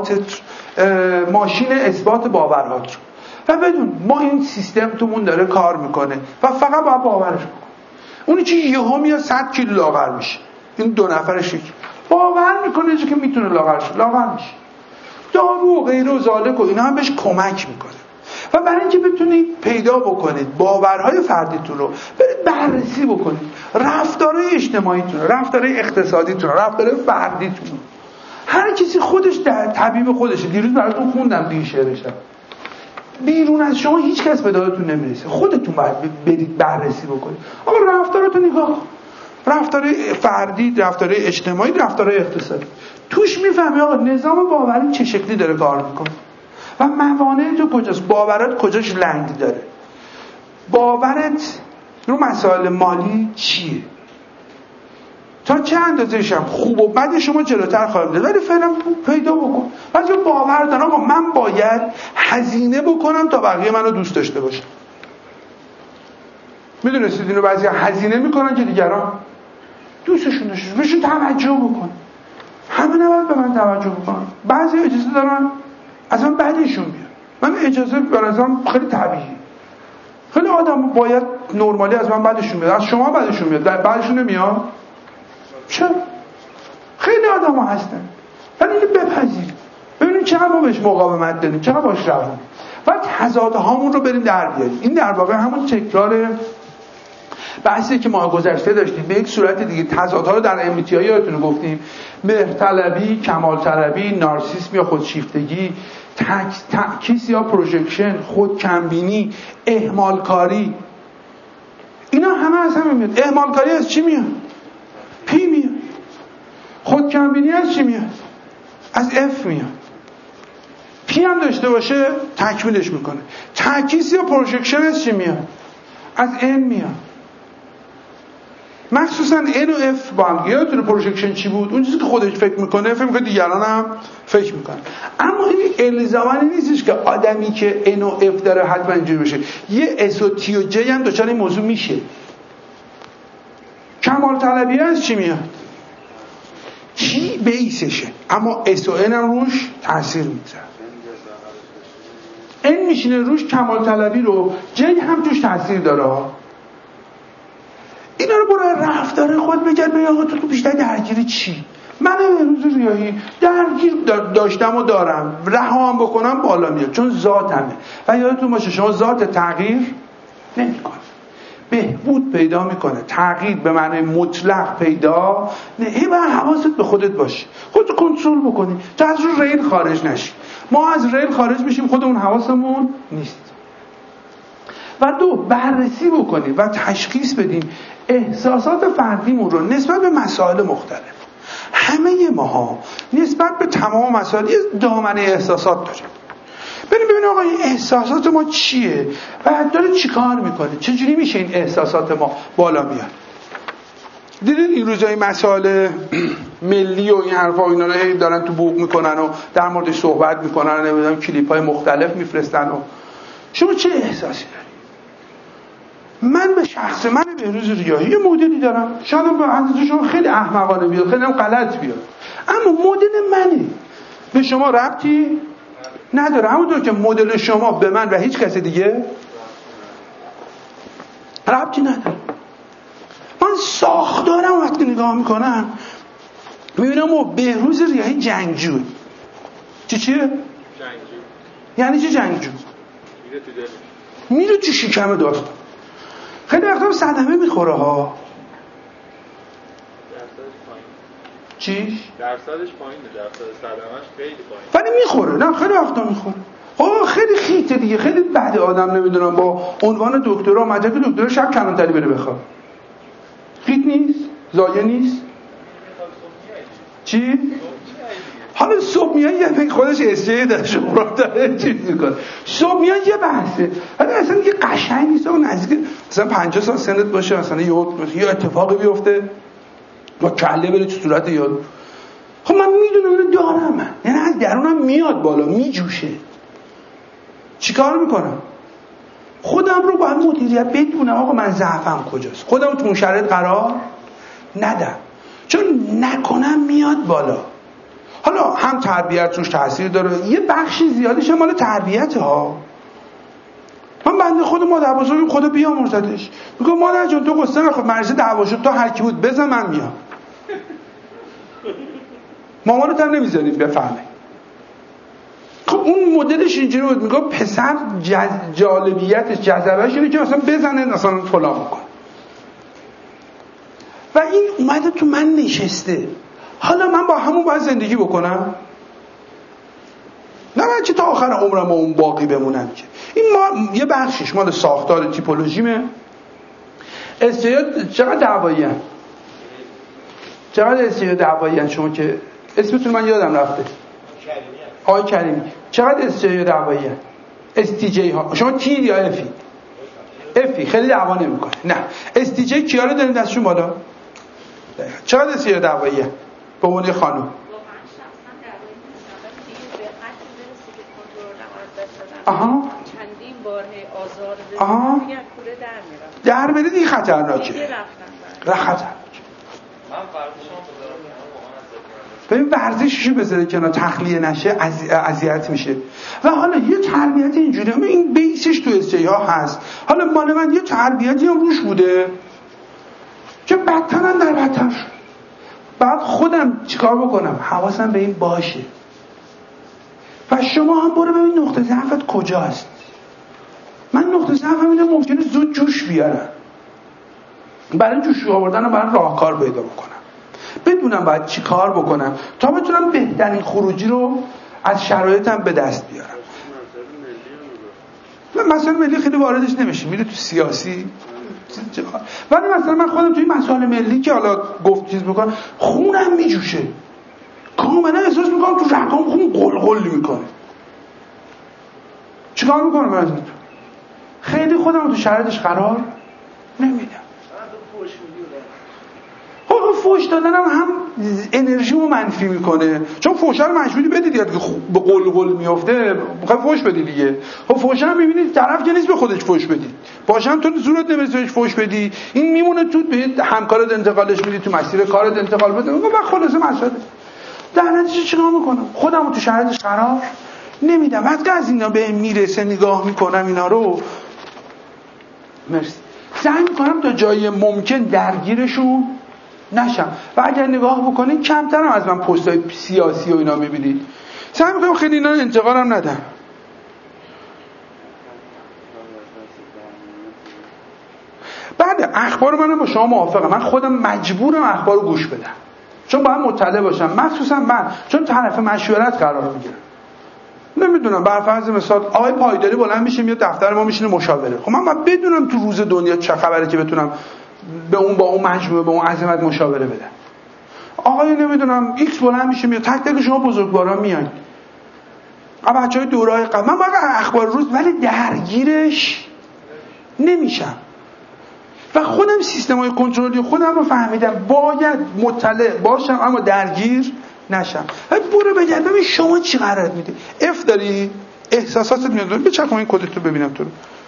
ماشین اثبات باورهات رو و بدون ما این سیستم تومون داره کار میکنه و فقط باید باورش بکن. اونی که یهو میاد 100 کیلو لاغر میشه، این 2 نفرش باور میکنه که میتونه لاغر شه، لاغر میشه. دارو و غیره و زالک و اینا هم بهش کمک میکنه. و برای اینکه بتونید پیدا بکنید باورهای فردیتون رو، برید بررسی بکنید رفتارهای اجتماعیتون رو، رفتارهای اقتصادیتون رو، رفتارهای فردیتون رو. هر کسی خودش در طبیب خودشه. دیروز براتون خوندم دیگه شعرشم. بیرون از شما هیچ کس به دادتون نمیرسه، خودتون باید برید بررسی بکنید. آقا رفتاراتون نگاه کن، رفتارهای فردی، رفتارهای اجتماعی، رفتارهای اقتصادی، توش میفهمی آقا نظام باوری چه شکلی داره کار میکنه و موانع تو کجاست، باورات کجاش لنگ داره، باورت رو مسائل مالی چیه، تا چه اندازه‌ش هم خوب و بد شما جلوتر خواهیم داد. ولی فعلا پیدا بکن. بعضی باور دارن آقا من باید هزینه بکنم تا بقیه منو دوست داشته باشن. میدونستید اینو؟ بعضی هزینه میکنن که دیگران دوستشون داشته باشن، بهشون توجه بکن. همه نباید به من توجه بکنن. بعضی اجازه دارن از من بعدشون بیاد. من اجازه برازم خیلی طبیعیه. خیلی آدم باید نرمالی از من بعدشون بیاد. از شما بعدشون بیاد. بعدشون نمیاد. چرا؟ خیلی آدم ها هستن. ولی اینو بپذیرید. ببینید چقدر ما بهش مقاومت داریم، چقدر باش رویم. و تضادهامون رو بریم در بیاریم. این در واقع همون تکرار بحثی که ما گذشته داشتیم به یک صورت دیگه. تضادها رو در MBTI یادتونه گفتیم: مهرطلبی، کمالطلبی، نارسیسم یا خودشیفتگی، تعکیس یا پروژکشن، خودکمبینی، اهمالکاری. اینا همه از همه میاد. اهمالکاری از چی میاد؟ پی میاد. خودکمبینی از چی میاد؟ از اف میاد. پی هم داشته باشه تکمیلش میکنه. تعکیس یا پروژکشن از چی میاد؟ از ان میاد. مخصوصا ان و اف با هم. یادتونه پروژکشن چی بود؟ اون چیزی که خودش فکر میکنه دیگران هم فکر میکنه. اما این الزامانی نیستش که آدمی که ان و اف داره حتما اینجوری بشه. یه اس و تی و جی هم دچار این موضوع میشه. کمال طلبی از چی میاد؟ کی بیسشه، اما اس و ان هم روش تاثیر میذاره. ان میشینه روش کمال طلبی رو، جی هم توش تاثیر داره. اینا رو برای رفتار خود بگرد. بگه آقا تو بیشتر درگیری چی؟ من امروز ریاهی درگیر داشتم و دارم، رهام بکنم بالا میاد چون ذاتمه. و یادتون باشه شما ذات تغییر نمی‌کنه، بهبود پیدا میکنه. تغییر به معنی مطلق پیدا نه. و حواست به خودت باشه، خودت کنترل بکنی تا از رو ریل خارج نشی. ما از ریل خارج میشیم خودمون حواسمون نیست. و دو، بررسی بکنیم و تشخیص بدیم احساسات فردیمون رو نسبت به مسائل مختلف. همه ماها نسبت به تمام مسائل یه دامنه احساسات داریم. ببینیم آقا این احساسات ما چیه و داره چی کار میکنه، چجوری میشه این احساسات ما بالا میاد. دیدید این روزای مسائل ملی و این حرفا و اینا رو دارن تو بوق میکنن و در موردش صحبت میکنن و نمیدونم کلیپ‌های مختلف میفرستن. و شما چه احساسی دارید؟ من به شخص من بهروز ریاحی یه مدلی دارم، شاید به اندازه شما خیلی احمقانه بیاد، خیلی هم غلط بیاد، اما مدل منه، به شما ربطی نداره. همونطور که مدل شما به من و هیچ کس دیگه ربطی نداره. من ساختارم وقتی نگاه میکنم میبینم و بهروز ریاحی جنگجوه. چیه؟ جنگجو. یعنی چی جنگجو؟ میره تو شکم داستان. خیلی وقتا صدمه میخوره ها. چیش؟ درصدش پایینه، درصد صدمه‌اش خیلی پایینه. ولی میخوره، نه خیلی وقتا میخوره. خیلی خیته دیگه، خیلی بده. آدم نمیدونم با عنوان دکترا مدرک دکترا شب کلانتری بره بخواد. خیت نیست؟ زایه نیست؟ چی؟ حالا صبح میان یه خودش اسجی داره شما داره چیز میکنه. صبح میان یه بحثه، ولی اصلا یه قشنگ نیست. اون نزدیک مثلا 50 سال سنت باشه، مثلا یه اتفاقی بیفته با کله بره تو صورت یارو. خب من میدونم اینو دارم من. یعنی از درونم میاد بالا، میجوشه. چیکار میکنم؟ خودم رو باید مدیریت بدونم. آقا من ضعفم کجاست؟ خودم تو اون شرایط قرار ندم، چون نکنم میاد بالا. حالا هم تربیت روش تاثیر داره، یه بخشی زیادیش مال تربیت ها. من بنده خود مادر بزرگم خدا بیامرزدش میگه مادر جان تو قصه نخور، مریض دعوا شد تو هر کی بود بزن من میام. مامانت هم نمیذارید بفهمه. خب اون مدلش اینجوری بود، میگه پسر جالبیتش جذبهش اینه که مثلا بزنه مثلا فلان بکنه. و این اومده تو من نشسته. حالا من با همون باید زندگی بکنم؟ نه من چه تا آخر عمرم با اون باقی بمونم که. این ما یه بخشش مال ساختار تیپولوژیمه. چقدر دعوایی هست؟ چقدر استعداد دعوایی شما که اسمتون من یادم رفته؟ آقای کریمی. چقدر استعداد دعوایی هست؟ استیجی ها. شما تی یا افی؟ افی خیلی دعوا نمیکنه. نه استیجی کیا رو داریم دستشون بالا؟ چقدر استعداد دعوایی هست؟ به عنوان خانم آها چندین بار آزار دیگه کوره در بره دیگه خطرناکه. خطرناکه. من فرضشون ببین ورزششو بذاره کنار تخلیه نشه اذیت میشه. و حالا یه تربیت اینجوری این بیسش تو استعداد ها هست. حالا مال من یه تربیتی هم روش بوده که بدترن در بدتر شد. بعد خودم چیکار بکنم؟ حواسم به این باشه. و شما هم برو ببین نقطه ضعفت کجاست. من نقطه ضعفم اینه ممکنه زود جوش بیارم. برای جوش آوردن باید راهکار پیدا بکنم. بدونم باید چی کار بکنم تا بتونم بهترین خروجی رو از شرایطم به دست بیارم. من مسائل ملی خیلی واردش نمیشه، میره تو سیاسی. ولی مثلا من خودم توی مسائل ملی که حالا گفت چیز میکنم خونم میجوشه، کاملا احساس میکنم تو رگام خون قلقل میکنه. چیکار میکنم من ازتون؟ خیلی خودم تو شرایطش قرار نمیدم. فوش دادنم هم انرژیمو منفی میکنه، چون فوشا رو مجبوری بدید یاد که به قلقل میافته میخوای فوش بدی دیگه. خب فوشا هم میبینید طرف که نیست به خودش فوش بدی، باشم تو زورت نمیرسه بهش فوش بدی، این میمونه تو به همکارت انتقالش میدی، تو مسیر کارت انتقال بده. میگم من خلاصه مسئله در نتیجه چیکار میکنم؟ خودمو تو شرایطش قرار نمیدم. وقتی از اینا به میرسه نگاه میکنم اینا رو مرسی سعی میکنم تا جای ممکن درگیرشون نشم. و اگر نگاه بکنید کمتر هم از من پستای سیاسی و اینا میبینید. سعی میکنم خیلی اینا انتقالم ندم. بعد اخبار منم با شما موافقم. من خودم مجبورم اخبار رو گوش بدم، چون باید مطلع باشم. مخصوصا من چون طرف مشورت قرار میگیرم. نمیدونم بر فرض مثال آقای پایداری بلند میشه میاد دفتر ما میشینه مشاوره. خب من باید بدونم تو روز دنیا چه خبره که بتونم به اون با اون مجموعه به اون عظمت مشاوره بدم. آقای نمیدونم ایکس بلند میشه میاد تک تک شما بزرگوارا میایید. بچهای دورهای قبل من باید اخبار روز ولی درگیرش نمیشم. و خودم سیستم‌های کنترلی خودم رو فهمیدم باید مطلع باشم اما درگیر نشم. برو بگرد ببین شما چی قرار میدی. اف داری احساساتت میاد بچرخون این کدت رو ببینم تو رو.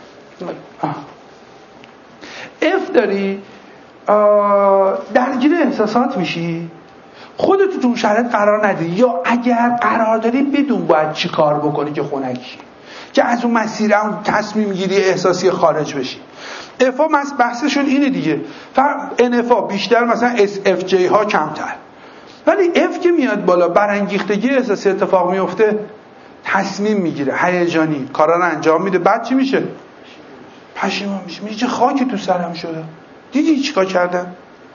اف داری درگیر احساسات میشی، خودت تو شرایط قرار ندی، یا اگر قرار داری بدون باید چی کار بکنی که خنکی که از اون مسیر اون تصمیم گیری احساسی خارج بشی. افا بحثشون اینه دیگه. انفا بیشتر مثلا اس اف جی ها کمتر، ولی اف که میاد بالا برانگیختگی احساسی اتفاق میفته، تصمیم میگیره، هیجانی کارا رو انجام میده. بعد چی میشه؟ پشیمون میشه، میگه چه خاکی تو سرم شده، دیدی چیکار کردم.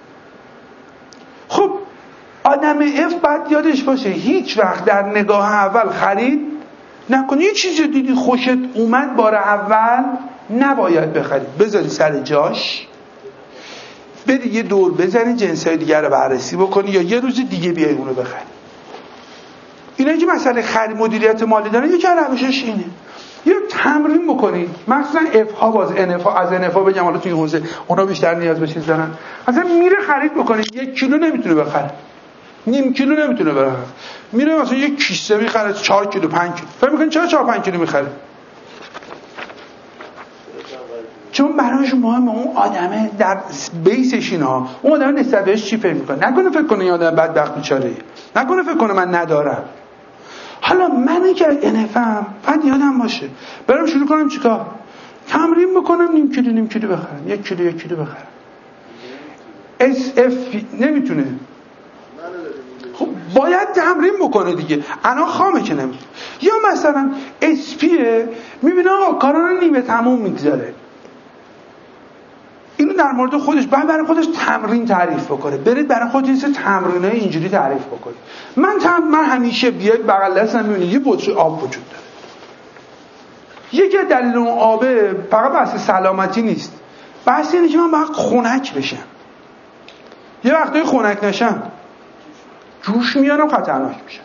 خب آدم اف باید یادش باشه هیچ وقت در نگاه اول خرید نکنی. یه چیزی دیدی خوشت اومد بار اول نباید بخرید، بذاری سر جاش، بری یه دور بزنی جنسای دیگر رو بررسی بکنی یا یه روز دیگه بیای اونو بخری. اینا که مسئله خرید مدیریت مالی دارن یکی از روشش اینه. یه تمرین بکنید مثلا اف ها باز ان ها از ان ها بگم حالا توی حوزه اونا بیشتر نیاز به چیز دارن. مثلا میره خرید بکنه 1 کیلو نمیتونه بخره، نیم کیلو نمیتونه بخره، میره مثلا 1 کیسه میخره 4 کیلو 5 کیلو. فکر می‌کنید چرا 4 5 کیلو میخره؟ چون براش مهمه اون آدمه در بیسش اینا، اون آدم نسبت بهش چی فکر میکنه. نکنه فکر کنه این آدم بدبخت بیچاره، نکنه فکر کنه من ندارم. حالا من که NFM بعد یادم باشه برام شروع کنم چیکار؟ تمرین بکنم نیم کیلو بخرم، 1 کیلو بخرم. SF نمیتونه، خب باید تمرین بکنه دیگه، الان خامه که نمیتونه. یا مثلا SP میبینه آقا کارا رو نیمه تموم میگذاره، اینو در مورد خودش باید برای خودش تمرین تعریف بکنه. برید برای خودتون تمرینای اینجوری تعریف بکنید. من همیشه بیاید بغل دستم میبینید یه بطری آب وجود داره. یکی از دلیل اون آبه فقط بحث سلامتی نیست، بحث اینه که من باید خنک بشم. یه وقتایی خنک نشم جوش میارم، خطرناک میشم.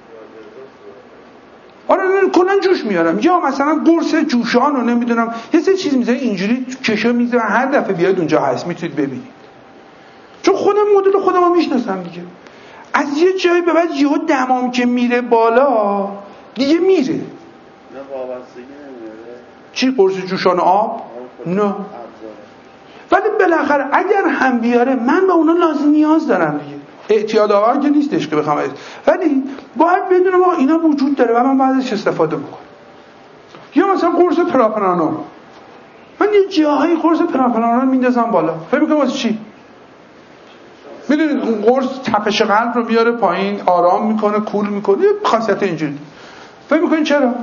آره کلا جوش میارم. یا مثلا قرص جوشان رو نمیدونم یه سری چیز میذاره اینجوری کشو میذاره، هر دفعه بیاید اونجا هست میتونید ببینید. چون خودم مدل خودمو میشناسم دیگه. از یه جایی به بعد یهو دمام که میره بالا دیگه میره. نه وابستگی نمیاره. چی قرص جوشان آب؟ نه. ولی بالاخره اگر هم بیاره من به اونا لازم نیاز دارم دیگه. اعتیاد آور که نیستش که بخوام، ولی باید بدونم آقا اینا وجود داره و من باید ازش استفاده بکنم. یا مثلا قرص پراپرانول، من یه جاهایی قرص پراپرانول میندازم بالا، فکر می‌کنم واسه چی؟ میدونید اون قرص تپش قلب رو میاره پایین، آرام میکنه، کول میکنه، یه خاصیت اینجوری. فکر می‌کنین چرا؟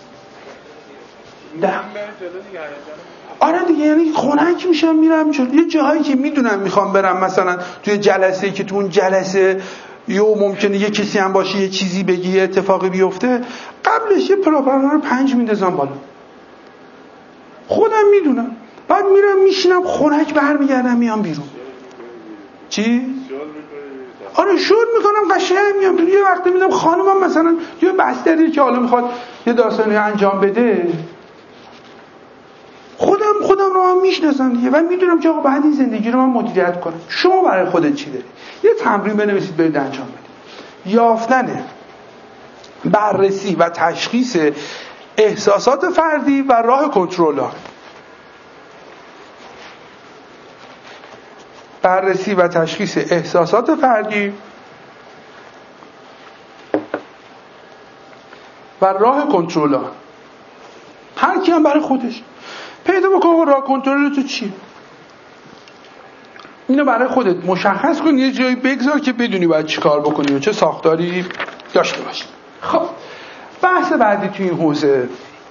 آره دیگه، یعنی خنک میشم میرم چون یه جاهایی که میدونم میخوام برم، مثلا توی جلسه‌ای که تو اون جلسه یا ممکنه یه کسی هم باشه یه چیزی بگی یه اتفاقی بیفته، قبلش یه پراپرانول رو 5 میندازم بالا، خودم میدونم. بعد میرم میشینم خنک برمیگردم میام بیرون. چی؟ آره شل میکنم قشنگ میام بیرون. یه وقتی میدم خانمم مثلا یه بستری که حالا میخواد یه داستانی انجام بده، خودم رو هم میشناسم دیگه و میدونم که آقا بعد این زندگی رو من مدیریت کنم. شما برای خودت چی داری؟ یه تمرین بنویسید برید انجام بدید. یافتن، بررسی و تشخیص احساسات فردی و راه کنترل آن. بررسی و تشخیص احساسات فردی و راه کنترل آن. هر کی هم برای خودش پیدا بکن راه کنترل تو چیه. اینو برای خودت مشخص کن، یه جایی بگذار که بدونی باید چی کار بکنی و چه ساختاری داشته باشی. خب بحث بعدی تو این حوزه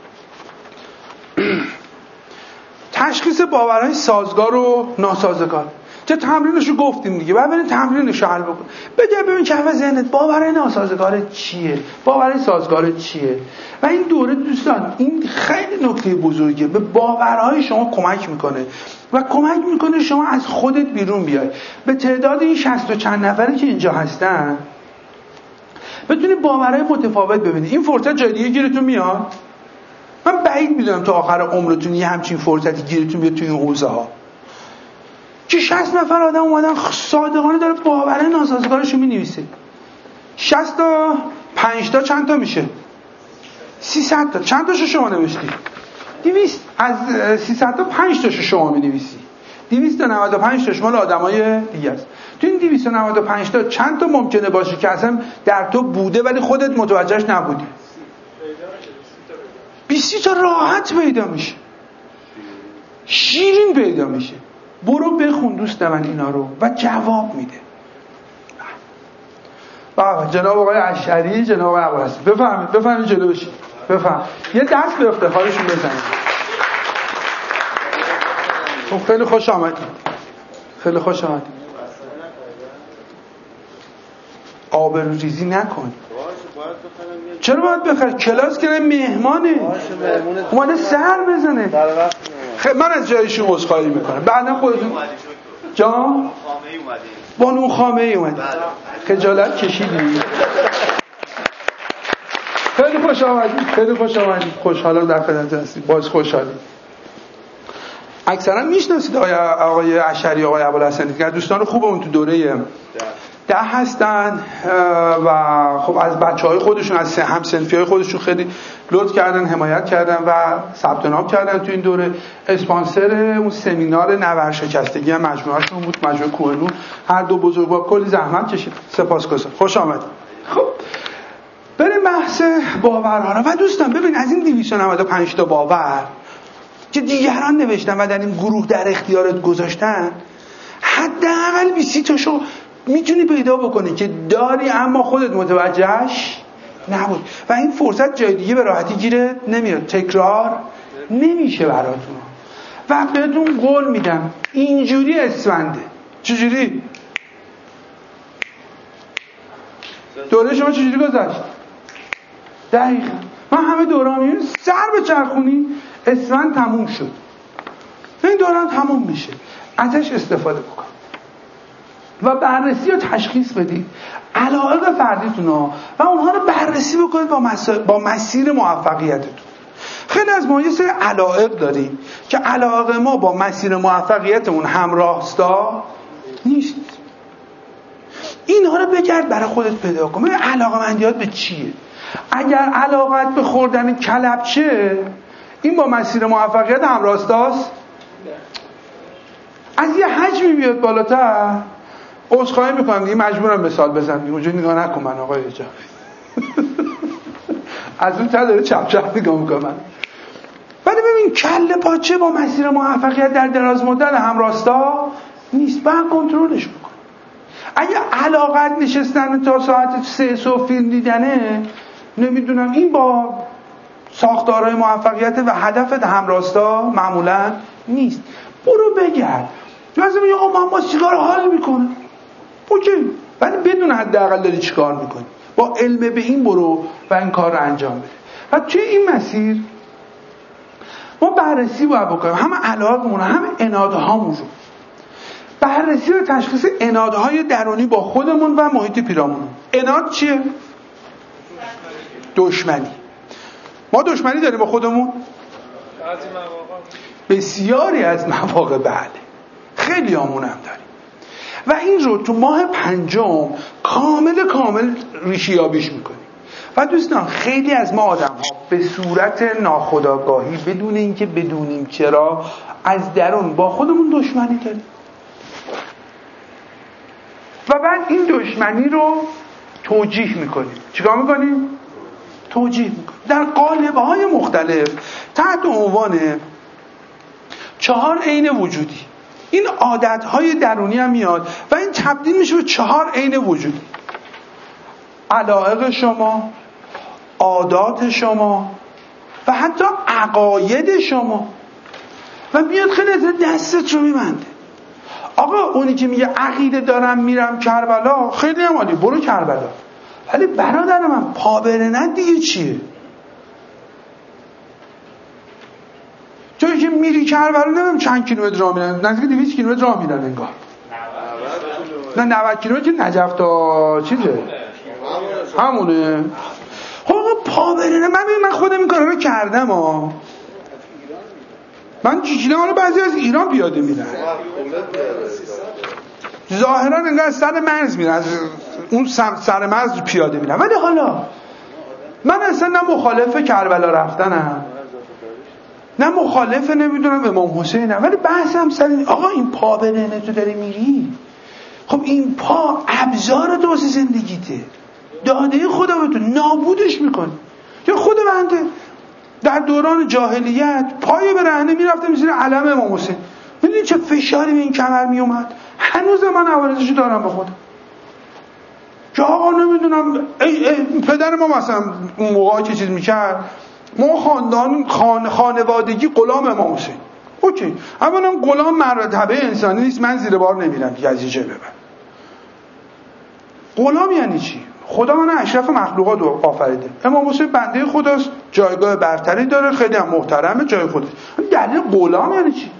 تشخیص باورهای سازگار و ناسازگار. چه تمرینشو گفتیم دیگه، بعد بریم تمرینشو حل بکن. ببین کف ذهنت باورهای ناسازگار چیه، باورهای سازگار چیه. و این دوره دوستان این خیلی نکته بزرگیه، به باورهای شما کمک میکنه و کمک میکنه شما از خودت بیرون بیای. به تعداد این 60 و چند نفری که اینجا هستن بتونی باورهای متفاوت ببینی. این فرصت جای دیگه گیرتون میاد؟ من بعید میدونم تا آخر عمرتون یه همچین فرصتی گیرتون بیاد تو این حوزه ها که 60 نفر آدم اومدن صادقانه داره باورهای ناسازگارشو مینویسه. 60 تا 5 تا چند تا میشه؟ 300 تا. چند تاشو شما نوشتی؟ 200. از 300 تا 5 تاشو شما مینویسی. 295 تاش مال آدمای دیگه است. تو این 295 تا چند تا ممکنه باشه که اصلا در تو بوده ولی خودت متوجهش نبودی؟ 20 تا راحت پیدا میشه، شیرین پیدا میشه. برو بخون دوست من اینا رو و جواب میده. جناب آقای اشعری، جناب آقای ابوالحسن، بفهمید جلو بشید. بفهم یه دست به افتخارشون بزنید. خب خیلی خوش آمدید. خیلی خوش آمدید. آبروریزی نکن. چرا باید بخری؟ کلاس که مهمانه اومده سر بزنه. من از جایشون عذرخواهی میکنم. بعدا خودتون جان بانو خامه‌ای اومد. خجالت کشیدی. خیلی خوش آمدید. خیلی خوش آمدید. خوشحالم در خدمت هستید. باز خوشحالم. اکثرا میشناسید آقای اشعری، آقای ابوالحسن، که دوستان خوبمون تو دوره 10 هستن و خب از بچه‌های خودشون، از همسنفی‌های خودشون خیلی لطف کردن، حمایت کردن و ثبت نام کردن تو این دوره. اسپانسر اون سمینار نورشکستگی هم مجموعه‌شون بود، مجموعه کوهنور. هر دو بزرگوار کلی زحمت کشید. سپاسگزارم. خوش آمد. خب بریم بحث باورها رو. و دوستان ببین از این 295 تا باور که دیگران نوشتن و در این گروه در اختیارت گذاشتن، حداقل 20 تاشو میتونی پیدا بکنی که داری اما خودت متوجهش نبود و این فرصت جای دیگه به راحتی گیرت نمیاد، تکرار نمیشه براتون. و بهتون قول میدم اینجوری اسفنده. چجوری؟ دوره شما چجوری گذشت؟ دقیقا من همه دوره‌ام میبینم سر به چرخونی اسفند تموم شد. این دوران تموم میشه، ازش استفاده بکن و بررسی و تشخیص بدید علایق فردیتون رو و اونها رو بررسی بکنید با مسیر موفقیتتون. خیلی از ما یه سری علایق داریم که علایق ما با مسیر موفقیتمون همراهستا نیست. اینها رو بگرد برای خودت پیدا کن. ببین علاقه‌مندیات به چیه؟ اگر علاقت به خوردن کلبچه، این با مسیر موفقیت همراهستاست؟ از یه حجمی بیاد بالاتر، عذرخواهی میکنم دیگه مجبورم مثال بزنم، اونجا نگاه نکن من آقای جان از اون تا داره چپ چپ نگاه میکنم. ولی ببین کله پاچه با مسیر موفقیت در دراز مدت همراستا نیست، باید کنترلش بکن. اگه علاقت نشستن تا ساعت 3 صبح فیلم دیدنه، نمیدونم این با ساختارهای موفقیت و هدفت همراستا معمولا نیست. برو بگرد لازم میگه آقا من با سیگار حال میکنم، اوکی، ولی بدون حداقل داری چی کار میکنی، با علم به این برو و این کار رو انجام بده. و توی این مسیر ما بررسی باید بکنیم، هم علاقمون هم انادهامون رو، بررسی و تشخیص انادهای درونی با خودمون و محیط پیرامون. اناد چیه؟ دشمنی. ما دشمنی داریم با خودمون؟ بسیاری از مواقع بله، خیلی همون هم داریم و این رو تو ماه 5 کامل ریشیابیش میکنیم. و دوستان خیلی از ما آدم ها به صورت ناخودآگاهی بدون اینکه بدونیم چرا از درون با خودمون دشمنی داریم و بعد این دشمنی رو توجیه میکنیم. چیکار میکنیم؟ توجیه میکنیم در قالب‌های مختلف تحت عنوان 4 عین وجودی. این عادت‌های درونی هم میاد و این تبدیل میشه به 4 عین وجودی: علایق شما، عادات شما و حتی عقاید شما. و میاد خیلی از دستت رو میبنده. آقا اونی که میگه عقیده دارم میرم کربلا، خیلی هم عالی، برو کربلا، ولی برادر من پا برنه دیگه چیه؟ جایی که میری کربلا نمیم چند کیلومتر راه میرن، نزدیک 200 کیلومتر راه میرن انگار. نه 90 کیلومتر نجف تا چیزه همونه. خب پا برنه من خودم این کارا رو کردم ها. من چیزی حالا بعضی از ایران پیاده میرن، ظاهرا انگار از سر مرز میرن، از اون سر مرز پیاده میرن. ولی حالا من اصلا نه مخالف کربلا رفتنم نه مخالف نمیدونم امام حسینم، ولی بحثم سر این آقا این پا برنه تو داری میری، خب این پا ابزار تو واسه زندگیته، داده خدا به تو، نابودش میکنی. یا خود بنده در دوران جاهلیت پای برهنه میرفته میزیر علم امام حسین، میدونی چه فشاری به این کمر میومد؟ هنوز من عوارضشو دارم به خودم که آقا نمیدونم پدر ما مثلا اون موقع چه چیز میکرد، ما خانوادگی غلام امام حسین. اوکی، اولا غلام مرتبه انسانی نیست، من زیر بار نمیرم دیگه از اینجا ببر. غلام یعنی چی؟ خدا من اشرف مخلوقات آفریده، امام حسین بنده خداست، جایگاه برتری داره، خیلی هم محترمه، جای خودش. دلیل غلام یعنی چی؟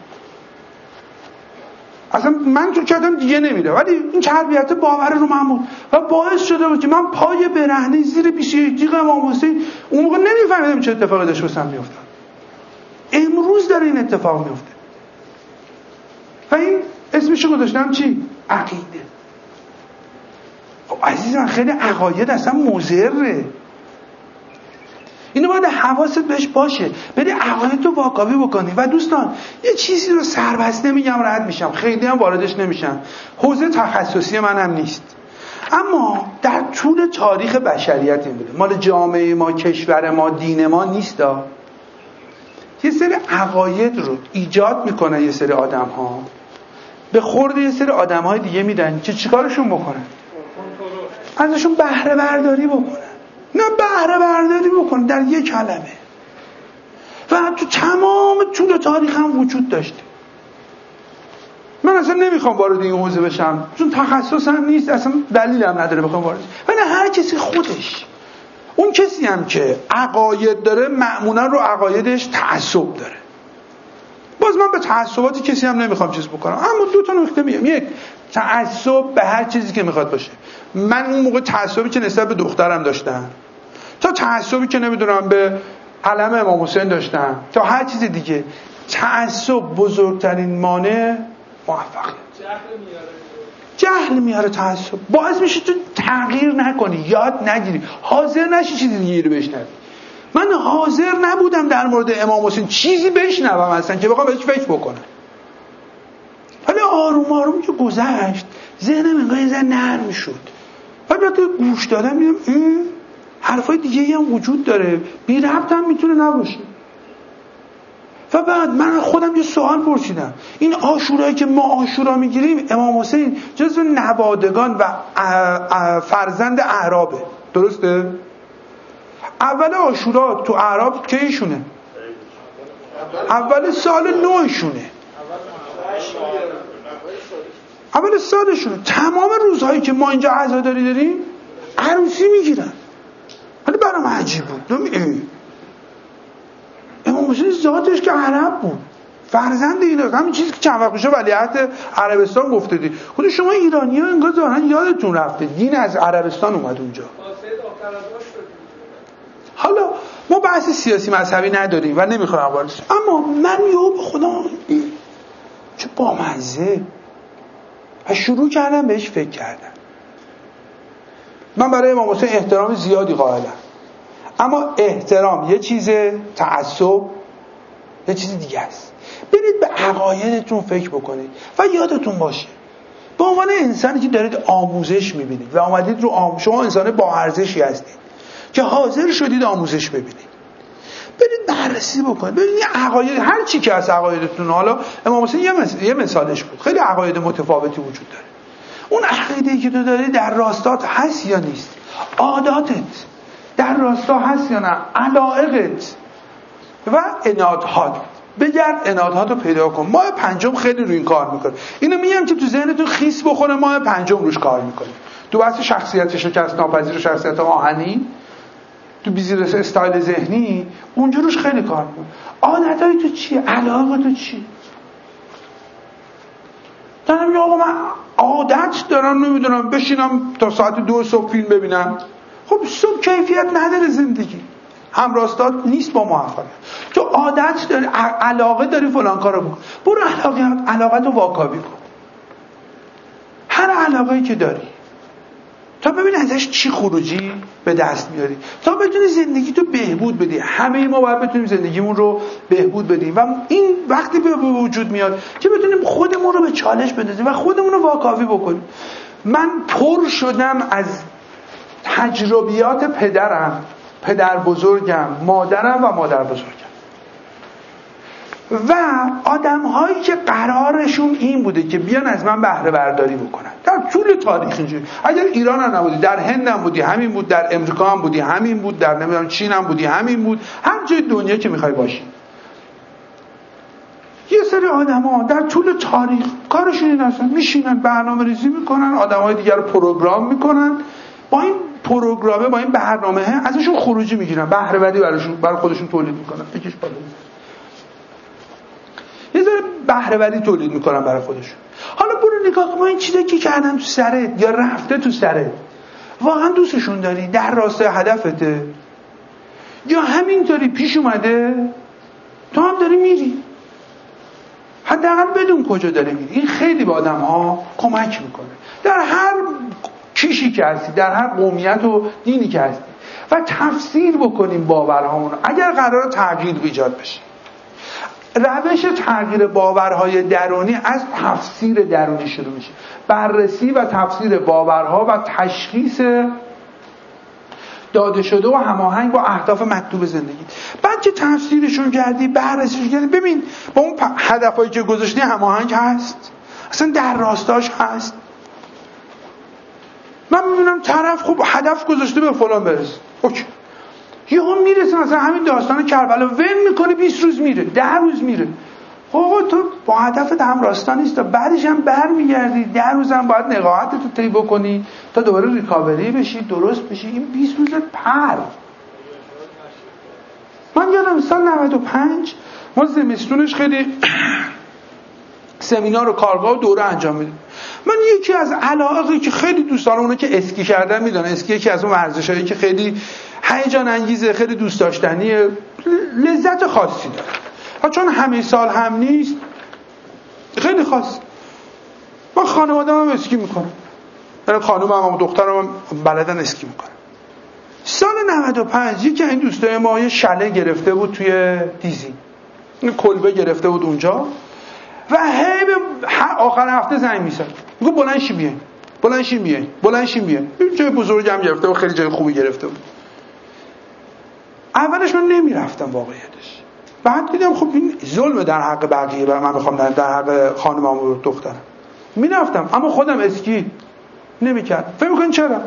اصلا من تو کتم دیگه نمیره، ولی این تربیت باور رو من بود و باعث شده بود که من پای برهنه زیر 21 تیغ امام حسین اون موقع نمیفهمیدم چه اتفاقی داشت واسم میافتاد. امروز داره این اتفاق میفته و این اسمش رو گذاشتم چی؟ عقیده. خب عزیزم خیلی عقاید اصلا مضره. اینو باید حواست بهش باشه، بری عقاید رو واکاوی بکنی. و دوستان یه چیزی رو سربسته میگم، رد میشم، خیلی هم واردش نمیشم، حوزه تخصصی منم نیست، اما در طول تاریخ بشریت این بوده، مال جامعه ما، کشور ما، دین ما نیستا. یه سری عقاید رو ایجاد میکنن یه سری آدم ها، به خورد یه سری آدم های دیگه میدن که چیکارشون بکنن؟ ازشون بهره برداری بکنن. نه بهره برداری بکنن در یک کلمه. و تو تمام طول تاریخ هم وجود داشته. من اصلا نمیخوام وارد این حوزه بشم چون تخصصم نیست، اصلا دلیل هم نداره بخوام وارد. ولی هر کسی خودش، اون کسی هم که عقاید داره معمولا رو عقایدش تعصب داره. باز من به تعصبات کسی هم نمیخوام چیز بکنم، اما دو تا نکته میگم. یک، تعصب به هر چیزی که میخواد باشه. من اون موقع تعصبی که نسبت به دخترم داشتم، تا تعصبی که نمیدونم به علم امام حسین داشتم، تا هر چیز دیگه، تعصب بزرگترین مانع موفقیت. جهل میاره تعصب، باعث میشه تو تغییر نکنی، یاد نگیری، حاضر نشی چیزی دیگه رو بشنوی. من حاضر نبودم در مورد امام حسین چیزی بشنوم اصلا که بخوام بهش فکر بکنم. ولی آروم آروم که گذشت ذهنم انگار یه ذره نرم شد. بعد وقتی گوش دادم میدم این حرفای دیگه هم وجود داره، بی ربط هم میتونه نباشه. و بعد من خودم یه سوال پرسیدم، این عاشورایی که ما عاشورا میگیریم، امام حسین جزو نوادگان و فرزند اعرابه، درسته؟ اول عاشورا تو اعراب که ایشونه؟ اول سال نوشونه، اول سالشونه. تمام روزهایی که ما اینجا عزاداری داریم عروسی میگیرن. ولی برام عجیب بود، امام حسین ذاتش که عرب بود، فرزند اینا، همین چیزی که چند وقت پیش ولیعهد عربستان گفته دی. خود شما ایرانی‌ها انگار ظاهرا یادتون رفته دین از عربستان اومد اونجا. حالا ما بحث سیاسی مذهبی نداریم و نمیخوام وارد شم، اما من یهو به خدا چه بامزه و شروع کردم بهش فکر کردم. من برای امام حسین احترام زیادی قائلم، اما احترام یه چیزه، تعصب یه چیز دیگه است. برید به عقایدتون فکر بکنید و یادتون باشه به عنوان انسانی که دارید آموزش میبینید و آمدید رو شما انسان با ارزشی هستید که حاضر شدید آموزش ببینید، برید بررسی بکنید، ببینید عقاید هر چی که از عقایدتون، حالا امام حسین یه مثالش بود، خیلی عقاید متفاوتی وجود داره. اون عقیده‌ای که تو داری در راستات هست یا نیست؟ عاداتت در راستا هست یا نه؟ علایقت و انادهات، بگرد انادهات رو پیدا کن. ماه پنجم خیلی روی این کار میکنه. اینو میگم که تو ذهنتون خیس بخوره، ماه پنجم روش کار میکنه. تو بحث شخصیت شکست ناپذیر و شخصیت آهنی، تو بیزینس استایل ذهنی، اونجا روش خیلی کار میکنه. عادتهای تو چیه؟ علایق تو چیه؟ دارم میگم آقا من عادت دارم نمیدونم بشینم تا ساعت 2 صبح فیلم ببینم. خب صبح کیفیت نداره زندگی، هم راستات نیست با موفقیت. تو عادت داری، علاقه داری فلان کارو بکن، برو علاقت رو واکاوی کن، هر علاقه‌ای که داری، تا ببین ازش چی خروجی به دست میاری، تا بتونی زندگی تو بهبود بدی. همه ما باید بتونیم زندگیمون رو بهبود بدیم و این وقتی به وجود میاد که بتونیم خودمون رو به چالش بندازیم و خودمون رو واکاوی بکنیم. من پر شدم از تجربیات پدرم، پدر بزرگم، مادرم و مادر بزرگم و آدم هایی که قرارشون این بوده که بیان از من بهره برداری بکنن در طول تاریخ. اینجوری اگر ایران هم نبودی، در هند هم بودی همین بود، در امریکا هم بودی همین بود، در نمیدونم چین هم بودی همین بود، هر جای دنیا که میخوای باشی. یه سری آدم ها در طول تاریخ کارشون این هستن، میشینن برنامه ریزی میکنن، آدم های دیگر رو پروگرام میکنن، با این پروگرامه، با این برنامه ازشون خروجی میگیرن، بهره وری برای خودشون تولید میکنن. بکش بالا، یه ذره بهره وری تولید میکنن برای خودشون. حالا برو نگاه کن، این چیزایی که کردن تو سرت یا رفته تو سرت، واقعا دوستشون داری؟ در راستای هدفته؟ یا همینطوری پیش اومده تو هم داری میری؟ حداقل بدون کجا داری میری. این خیلی به آدم‌ها کمک میکنه. در هر کیشی که هستی، در هر قومیت و دینی که هستی و تفسیر بکنیم باورهامون اگر قرار تغییر ایجاد بشه. روش تغییر باورهای درونی از تفسیر درونی شروع میشه، بررسی و تفسیر باورها و تشخیص داده شده و هماهنگ با اهداف مطلوب زندگی. بعد که تفسیرشون کردی، بررسیشون کردی، ببین با اون هدفایی که گذاشتی هماهنگ هست، اصلا در راستاش هست. من میبینم طرف خوب هدف گذاشته به فلان برسه، اوکی، یهو میرسه مثلا همین داستان کربلا ول میکنه 20 روز میره، 10 روز میره. آقا تو با هدفت هم راستا نیست، بعدش هم برمیگردی 10 روز هم باید نقاهت تو طی بکنی تا دوباره ریکاوری بشی، درست بشی. این 20 روزت پر. من یادم سال 95 ما زمستونش خیلی سمینار و کارگاه و دوره انجام میدیم. من یکی از علاقه‌ای که خیلی دوست دارم اونه که اسکی کردن، میدونن اسکی یکی از اون ورزشایی که خیلی هیجان انگیزه، خیلی دوست داشتنیه، لذت خاصی داره. چون همه سال هم نیست، خیلی خاص. من خانواده‌ام هم اسکی میکنم، یعنی خانومم و دخترم هم بلدن اسکی میکنم. سال 95 یکی این دوستای ما یه شله گرفته بود توی دیزی، این کلبه گرفته بود اونجا و هی به آخر هفته زنگ میزد، میگه بلند شی بیاین، بلند شی بیاین، بلند شی بیاین. این جای بزرگی هم گرفته بود، خیلی جای خوبی گرفته بود. اولش من نمیرفتم واقعیتش، بعد دیدم خب این ظلمه در حق بقیه و من میخوام در حق خانمم و دخترم. میرفتم اما خودم اسکی نمیکردم. فکر میکنین چرا؟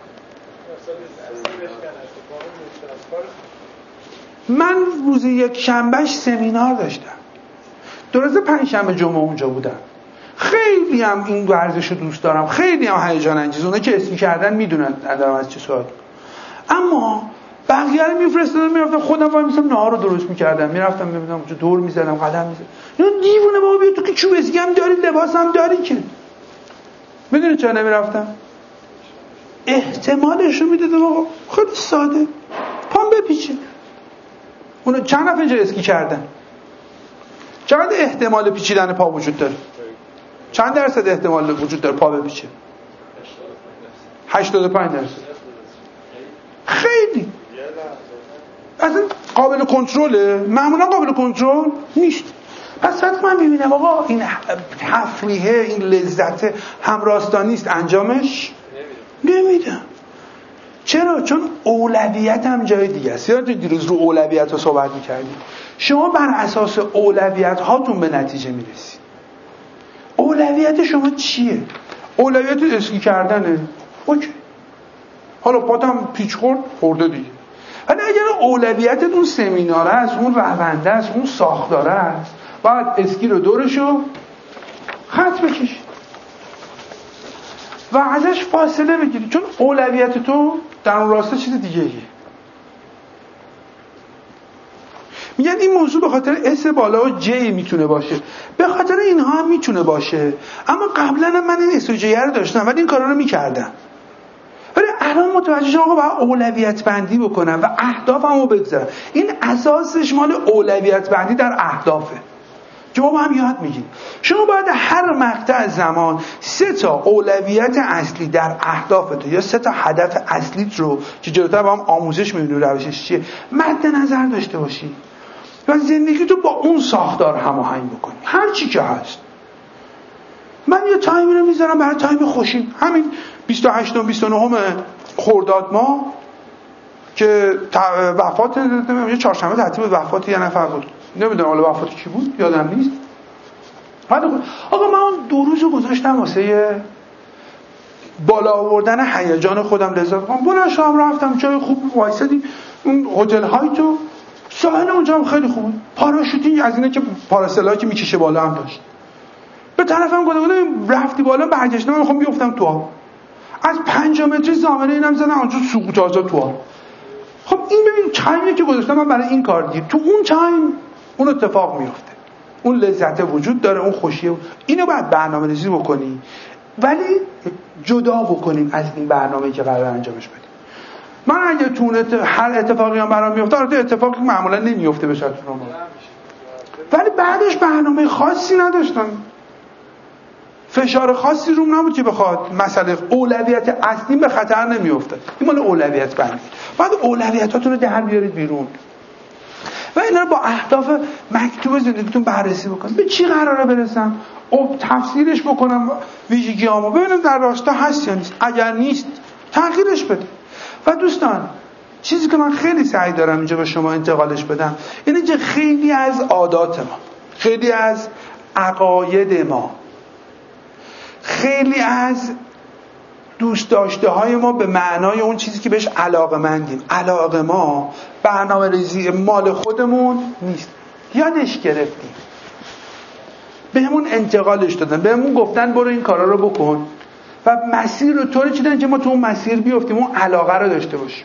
من روز یک شنبهش سمینار داشتم، درسته پنجشنبه جمعه اونجا بودم. خیلی هم این ورزش رو دوست دارم، خیلی هم هیجان انگیز، اونا که اسکی کردن میدونن دارم از چه سوال. اما بقیه رو میفرستادم، میرفتم خودم وای میسم نهار رو درست میکردم، میرفتم میبینم اونجا دور میزدم، قدم میزدم. اینا دیوونه بابا، بیا تو که چوب اسکی هم داری، لباس هم داری که. میدونی چرا نمیرفتم؟ احتمالش رو میدادم آقا، خیلی ساده، پام بپیچه. اونا چند نفر اینجا اسکی کردن؟ چقدر احتمال پیچیدن پا وجود داره؟ چند درصد احتمال وجود داره پا بپیچه؟ 85%. خیلی اصلا قابل کنترله؟ معمولا قابل کنترل نیست. پس وقتی من ببینم آقا این تفریحه، این لذت همراستا نیست، انجامش نمیدم. چرا؟ چون اولویت هم جای دیگه است. یادتون دیروز رو اولویت ها صحبت میکردیم. شما بر اساس اولویت هاتون به نتیجه میرسید. اولویت شما چیه؟ اولویت اسکی کردنه، اوکی، حالا پاتم پیچ خورده دیگه. ولی اگر اولویتت اون سمیناره است، اون رونده است، اون ساختاره است، باید اسکی رو دورشو خط بکشی و ازش فاصله بگیری، چون اولویت تو در اون راسته چیز دیگه ایه. میگن این موضوع به خاطر اس بالا و جی میتونه باشه، به خاطر اینها هم میتونه باشه، اما قبلا من این اس و جی رو داشتم ولی این کارا رو میکردم. ولی الان متوجه شدم آقا باید اولویت بندی بکنم و اهدافمو بگذارم. این اساسش مال اولویت بندی در اهدافه که ما هم یاد میگیم. شما باید هر مقطع زمان 3 اولویت اصلی در اهدافت یا 3 هدف اصلیت رو که جلوتر با هم آموزش می‌بینیم روشش چیه مد نظر داشته باشی و زندگی تو با اون ساختار هماهنگ بکنی، هر چی که هست. من یه تایمی رو میذارم برای تایم خوشی، همین 28 و 29 خرداد ماه که وفات یه چهارشنبه ترتیب وفات یه نفر بود، نمیدونم حالا وفات کی بود یادم نیست. آقا من 2 روز گذاشتم واسه بالا آوردن هیجان خودم، لذت بردم. بلند شدم رفتم جای خوب وایسادیم، اون هتل هایتو ساحل اونجا هم خیلی خوبه، پاراشوتی از اینه که پاراسلایی که میکشه بالا هم داشت. به طرفم گفتم رفتی بالا، برگشتم من میخوام بیفتم تو آب. از 5 متری زامنه اینم زدن اونجا سقوط آزاد تو آب. خب این ببین تایمی که گذاشتم من برای این کار دیگه، تو اون تایم اون اتفاق میفته، اون لذت وجود داره، اون خوشیه. اینو باید برنامه‌ریزی بکنی ولی جدا بکنیم از این برنامه‌ای که قرار انجامش بدیم. من اگه تو هر اتفاقی هم برام میفته، البته اتفاقی معمولا نمیفته به صورت نرمال، ولی بعدش برنامه خاصی نداشتم، فشار خاصی روم نبود که بخواد مسئله اولویت اصلی به خطر نمیافتاد. این مال اولویت بندی. بعد اولویتاتون رو در بیارید بیرون و اینا رو با اهداف مکتوب زندگیتون بررسی بکنید. به چی قراره برسم؟ تفسیرش بکنم ویژگیامو ببینم در راستا هست یا نیست. اگر نیست تغییرش بده. و دوستان چیزی که من خیلی سعی دارم اینجا به شما انتقالش بدم اینه که خیلی از عادات ما، خیلی از عقاید ما، خیلی از دوست داشته های ما به معنای اون چیزی که بهش علاقه‌مندیم، علاقه ما برنامه‌ریزی مال خودمون نیست. یادش گرفتیم، بهمون انتقالش دادن، بهمون گفتن برو این کارا رو بکن و مسیر رو طوری چیدن که ما تو اون مسیر بیافتیم، اون علاقه رو داشته باشیم.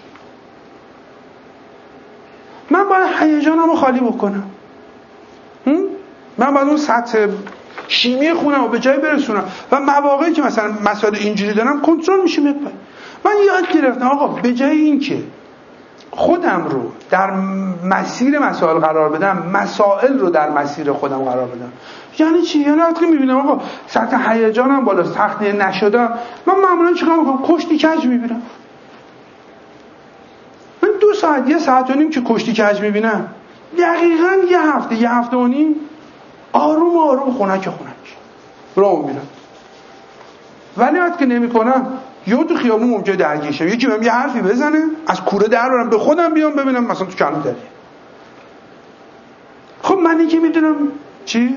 من باید هیجانمو خالی بکنم، من باید اون سطح شیمی خونم رو به جای برسونم و مواقعی که مثلا مسائل اینجوری دارم کنترل میشه میپای. من یاد گرفتم آقا به جای این که خودم رو در مسیر مسائل قرار بدم، مسائل رو در مسیر خودم قرار بدم. یعنی چی؟ یعنی وقتی میبینم آقا سطح هیجانم بالا، تخلیه نشدم، من معمولا چیکار میکنم؟ کشتی کج میبینم. من 2 ساعت 1 ساعت و نیم که کشتی کج میبینم، دقیقاً یه هفته و نیم آروم آروم خونک راه میرم. ولی وقتی که نمیکنم یا تو خیابون ممکنه درگیر شم، یکی بهم یه حرفی بزنه، از کوره در برم به خودم بیام ببینم مثلا تو کلم داری. خب من که میدونم چی؟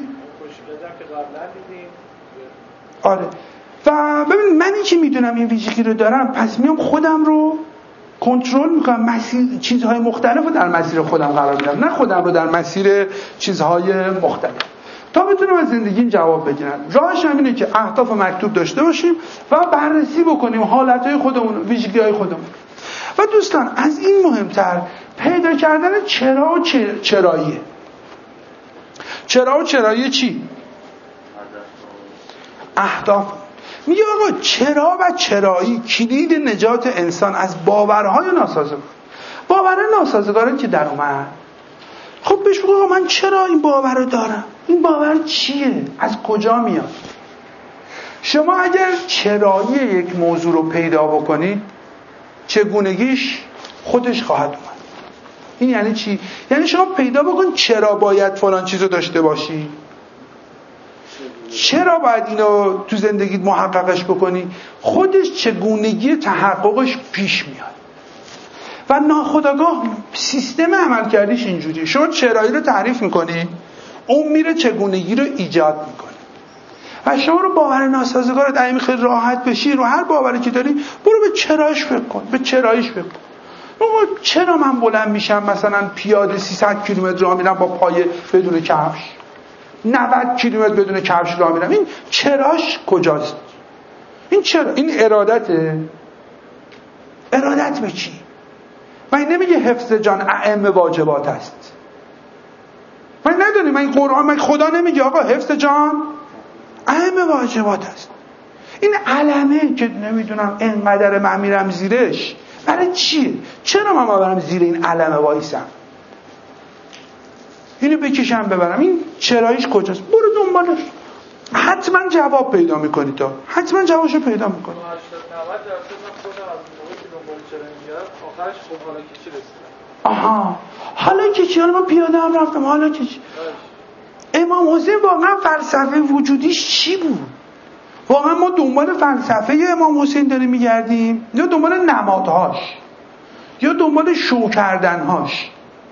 آره. و ببین منی که میدونم این ویژگی رو دارم، پس میام خودم رو کنترل میکنم، مسیر چیزهای مختلف رو در مسیر خودم قرار میدم، نه خودم رو در مسیر چیزهای مختلف، تا بتونم از زندگیم جواب بگیرم. راهش هم اینه که اهداف مکتوب داشته باشیم و بررسی بکنیم حالتهای خودمون، ویژگی‌های خودمون. و دوستان از این مهمتر پیدا کردن چرا و چراییه. چرا و چرایی چی؟ اهداف. میگه آقا چرا و چرایی کلید نجات انسان از باورهای ناسازگار. باورهای ناسازگاری که در اومد، خب بهش بگو آقا من چرا این باور رو دارم؟ این باور چیه؟ از کجا میاد؟ شما اگر چرایی یک موضوع رو پیدا بکنید، چگونگیش خودش خواهد اومد. این یعنی چی؟ یعنی شما پیدا بکن چرا باید فلان چیز رو داشته باشی، چرا باید اینو تو زندگیت محققش بکنی، خودش چگونگی تحققش پیش میاد. و ناخودآگاه سیستم عمل کردیش اینجوریه. شما چرایی رو تعریف میکنی، اون میره چگونگی رو ایجاد میکنه. و شما رو باور ناسازگارت اگه میخوای راحت بشی، رو هر باوری که داری برو به چرایش فکر کن، به چرایش فکر کن. چرا من بلند میشم مثلا پیاده 300 کیلومتر راه میرم با پای بدون کفش، 90 کیلومتر بدون کفش راه میرم؟ این چراش کجاست؟ این چرا؟ این ارادته. ارادت به چی؟ من نمیگه حفظ جان اعم واجبات است. من ندونی، من این قرآن، من خدا نمیگه آقا حفظ جان اعم واجبات است. این علمه که نمیدونم اینقدر من میرم زیرش، برای چیه؟ چرا من برم زیر این علمه وایسم؟ اینو بکشم ببرم. این چراییش کجاست؟ برو دنبالش، حتما جواب پیدا میکنی. تا حتما جوابشو پیدا میکنی. 80-90% خودم از موقعی که دنبال چرا میگردم آخرش خب حالا کی رسیدم. آها، حالا که چی؟ حالا من پیاده هم رفتم، حالا که چی؟ امام حسین واقعا فلسفه وجودیش چی بود؟ واقعا ما دنبال فلسفه امام حسین داریم میگردیم یا دنبال نمادهاش یا دنبال شو کردنهاش؟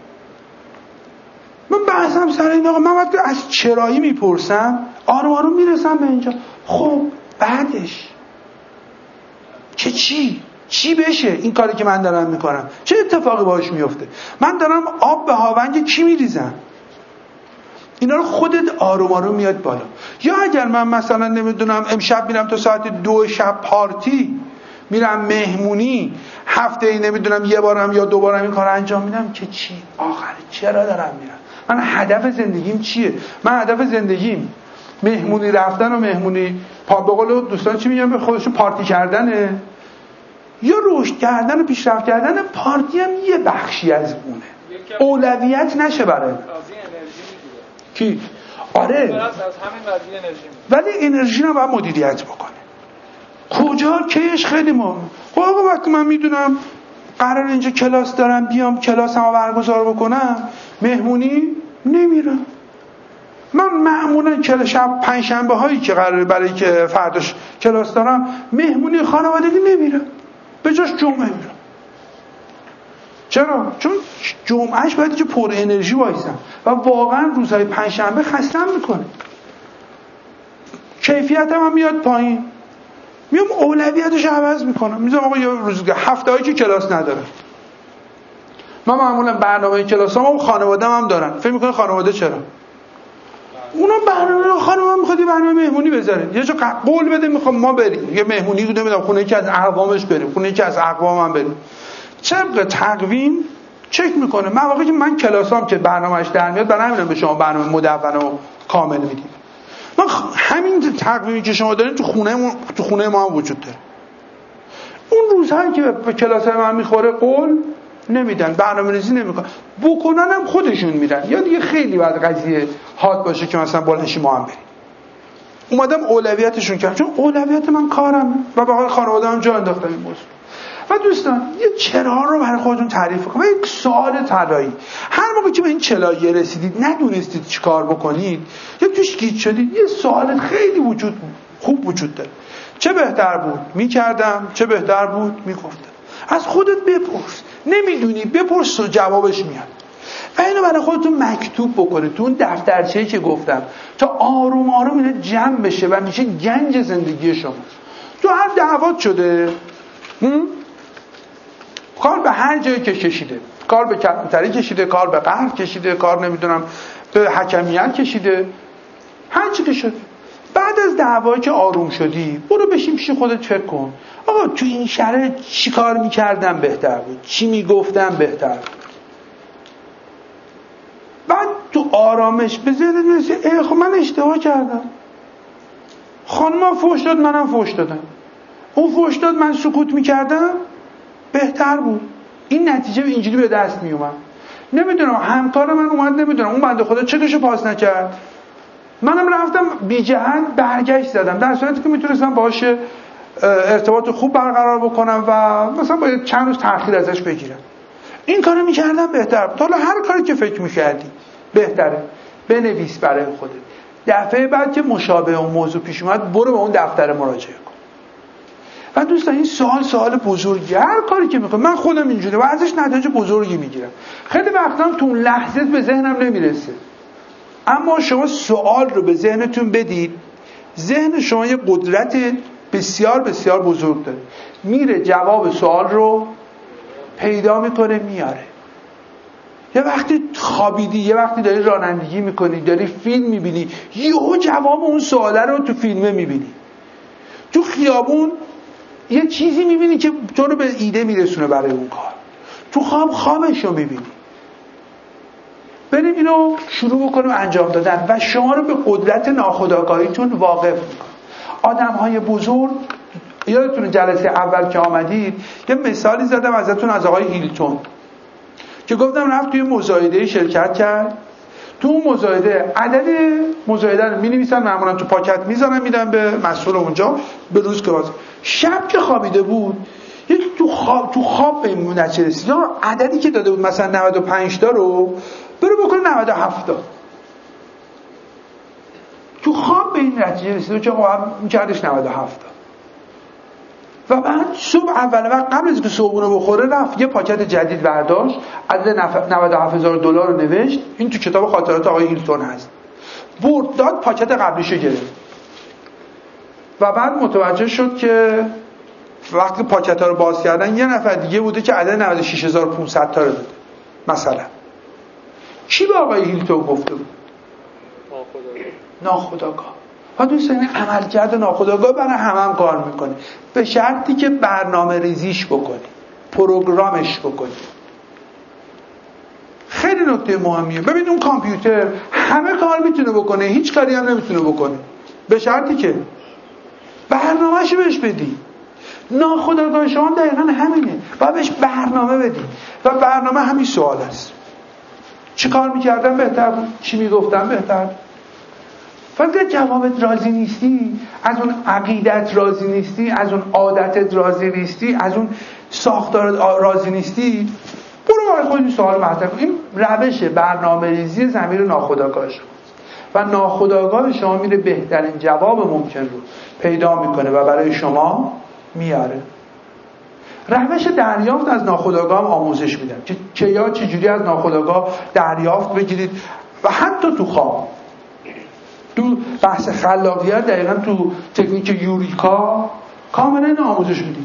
من بحثم سر این آقا، من وقتی از چرایی میپرسم آروم آروم میرسم به اینجا. خب بعدش که چی بشه این کاری که من دارم میکنم؟ چه اتفاقی باهاش میفته؟ من دارم آب به هاونگ کی میریزم؟ اینا رو خودت آروم آروم میاد بالا. یا اگر من مثلا نمیدونم امشب میرم تا ساعت 2 شب پارتی، میرم مهمونی، هفته ای نمیدونم یه بارم یا 2 بارم این کار انجام میدم، که چی؟ آخر چرا دارم میرم؟ من هدف زندگیم چیه؟ من هدف زندگیم مهمونی رفتن و مهمونی به قول دوستان چی میگن به خودشون پارتی کردنه، یا رشد کردن و پیشرفت کردن؟ پارتی هم یه بخشی از اونه، اولویت نشه برای کی؟ آره از همین قضیه انرژی ولی انرژی رو باید مدیریت بکنه. کجا کیش خیلی مهمه. خب آقا وقتی من میدونم قرار اینجا کلاس دارم بیام کلاسمو برگزار بکنم، مهمونی نمیرم. من معمولا شب پنجشنبه هایی که قراره برای که فرداش کلاس دارم مهمونی خانوادگی نمیرم، به جاش جمعه میرم. چرا؟ چون جمعهش باید که پر انرژی وایسم و واقعا روزهای پنجشنبه خستم میکنه، کیفیتم هم میاد پایین، میام اولویتش عوض میکنم، میذارم آقا یه روز هفته‌ای که کلاس ندارم. من معمولا برنامه کلاسام خانواده‌م هم دارن. فکر میکنه خانواده چرا؟ اونا برنامه خانواده‌م میخواد یه برنامه مهمونی بذاره، یه جا قول بده میخوام ما بریم یه مهمونی نمیدونم خونه یکی از اقوامش بریم، خونه یکی از اقوامم بریم. طبق تقویم چک میکنه. من واقعا که من کلاسام که برنامه‌اش در میاد برای همین به شما برنامه مدون و کامل میدیم. من همین تقویمی که شما دارین تو خونه ما هم وجود داره. اون روزهایی که به کلاس من میخوره قول نمیدن، برنامه‌ریزی نمیکنن، بکنن هم خودشون میرن، یا دیگه خیلی بعد قضیه حاد باشه که مثلا بلنشی ما هم بریم. اومدم اولویتشون کردم، چون اولویت من کارم و به حال خانواده‌ام جا انداختم این موضوع. و دوستان یه چرا رو برای خودتون تعریف کنم. یک سوال طلایی. هر موقع که به این چلایه رسیدید ندونستید چی کار بکنید یا توش گیج شدید، یه سوال خیلی خوب وجود داره. چه بهتر بود میکردم، چه بهتر بود میگفتم. از خودت بپرس. نمیدونی بپرس و جوابش میاد. و اینو برای خودتون مکتوب بکنه تو اون دفترچه‌ای که گفتم تا آروم آروم اینا جمع بشه و میشه گنج زندگی شما. تو هر دعوات شده کار به هر جایی که کشیده، کار به کلانتری کشیده، کار به قهر کشیده، کار نمیدونم به حکمیت کشیده، هر چی که شده. بعد از دعوایی که آروم شدی برو بشین پیش خودت فکر کن آقا تو این شرایط چی کار میکردم بهتر بود، چی میگفتم بهتر بود. بعد تو آرامش به ذهنت میرسه خب من اشتباه کردم، خانمم فحش داد منم فحش دادم، اون فحش داد من سکوت میکردم بهتر بود. این نتیجه اینجوری به دست میومد. نمیدونم همکار من اومد، نمیدونم اون بنده خدا چکشو پاس نکرد، منم رفتم بی جهت برگشت زدم، در صورتی که میتونستم باهاش ارتباط خوب برقرار بکنم و مثلا باید چند روز تأخیر ازش بگیرم. این کارو میکردم بهتر بود. حالا هر کاری که فکر میکردی بهتره بنویس برای خودت. دفعه بعد که مشابه اون موضوع پیش اومد برو به اون دفتر مراجعه کن. و دوستان این سوال بزرگی، هر کاری که میکنم من خودم اینجوری و ازش نتیجه بزرگی میگیرم. خیلی وقتا تو اون لحظه به ذهنم نمیرسه، اما شما سوال رو به ذهنتون بدید، ذهن شما یه قدرت بسیار بسیار بزرگ داره، میره جواب سوال رو پیدا میکنه میاره. یه وقتی خوابیدی، یه وقتی داری رانندگی میکنی، داری فیلم میبینی، یهو جواب اون سواله رو تو فیلمه میبینی. تو خیابون یه چیزی میبینی که تو رو به ایده میرسونه برای اون کار. تو خوابش رو میبینی. بریم اینو شروع بکنیم انجام دادن و شما رو به قدرت ناخودآگاهیتون واقف میکنه. آدم‌های بزرگ، یادتونه جلسه اول که آمدید یه مثالی زدم ازتون از آقای هیلتون که گفتم رفت توی مزایده شرکت کرد. تو اون مزایده عدد مزایده رو می‌نویسن، معمولا تو پاکت میذارن میدن به مسئول اونجا به روز که باز. شب که خوابیده بود تو خواب به این نتیجه رسید عددی که داده بود مثلا 95 تا رو برو بکنه 97 تا. تو خواب به این نتیجه رسید که می‌کردش 97 تا. و بعد صبح اول وقت قبل از که صبحونه بخوره رفت یه پاکت جدید برداشت، عدد $97,000 رو نوشت. این تو کتاب خاطرات آقای هیلتون هست. برد داد پاکت قبلیشو گرفت و بعد متوجه شد که وقتی پاکت‌ها رو باز کردن یه نفر دیگه بوده که عدد 96,500 تا رو داده. مثلا چی به آقای هیلتون گفته بود؟ ناخودآگاه. و دوستان این عملکرد ناخودآگاه برای هم کار میکنه، به شرطی که برنامه ریزیش بکنی، پروگرامش بکنی. خیلی نکته مهمیه. ببین اون کامپیوتر همه کار میتونه بکنه، هیچ کاری هم نمیتونه بکنه، به شرطی که برنامه‌شو بهش بدی. ناخودآگاه شما دقیقاً همینه، باید بهش برنامه بدی و برنامه همین سوال است. چی کار میکردم بهتر بود؟ چی میگفتم بهتر؟ وقتی جوابت راضی نیستی، از اون عقیدت راضی نیستی، از اون عادتت راضی نیستی، از اون ساختارت راضی نیستی، برو برای خودت سوال مطرح کن. این روش برنامه‌ریزی ضمیر ناخودآگاه شما و ناخودآگاه شما میره بهترین جواب ممکن رو پیدا میکنه و برای شما میاره. روش دریافت از ناخودآگاه هم آموزش میدن که یا چجوری از ناخودآگاه دریافت بگیرید و حتی تو خواب. تو بحث خلاقیت دقیقا تو تکنیک یوریکا کاملا این آموزش میدید.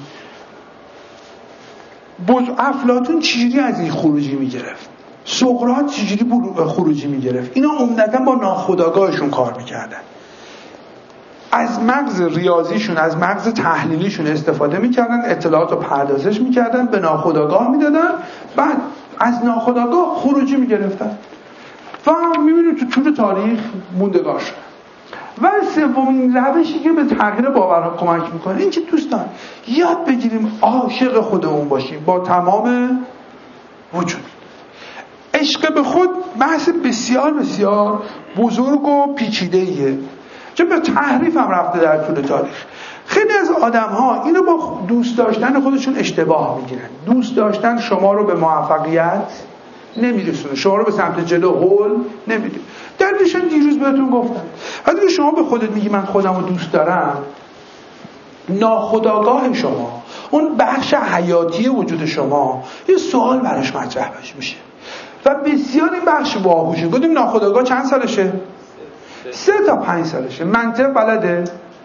افلاطون چجوری از این خروجی میگرفت، سقراط چجوری خروجی میگرفت. اینا عمدتا با ناخودآگاهشون کار میکردن، از مغز ریاضیشون، از مغز تحلیلیشون استفاده میکردن، اطلاعات رو پردازش میکردن، به ناخودآگاه میدادن، بعد از ناخودآگاه خروجی میگرفتن و میبینید تو طول تاریخ موندگار شدن. و سومین روشی که به تغییر باورها کمک میکنه این که دوستان یاد بگیریم عاشق خودمون باشیم با تمام وجود. عشق به خود بحث بسیار بسیار بزرگ و پیچیده‌ایه که به تحریف هم رفته در طول تاریخ. خیلی از آدم ها اینو با دوست داشتن خودشون اشتباه میگیرن. دوست داشتن شما رو به موفقیت نمیرسونه، شما رو به سمت جلو هول نمیده. درشون دیروز بهتون گفتم وقتی شما به خودت میگی من خودم رو دوست دارم، ناخودآگاه شما، اون بخش حیاتی وجود شما یه سوال براش مطرح میشه و بسیار این بخش باهوشه. گفتیم ناخودآگاه چند سالشه؟ 3 تا 5 سالشه. منطق بلده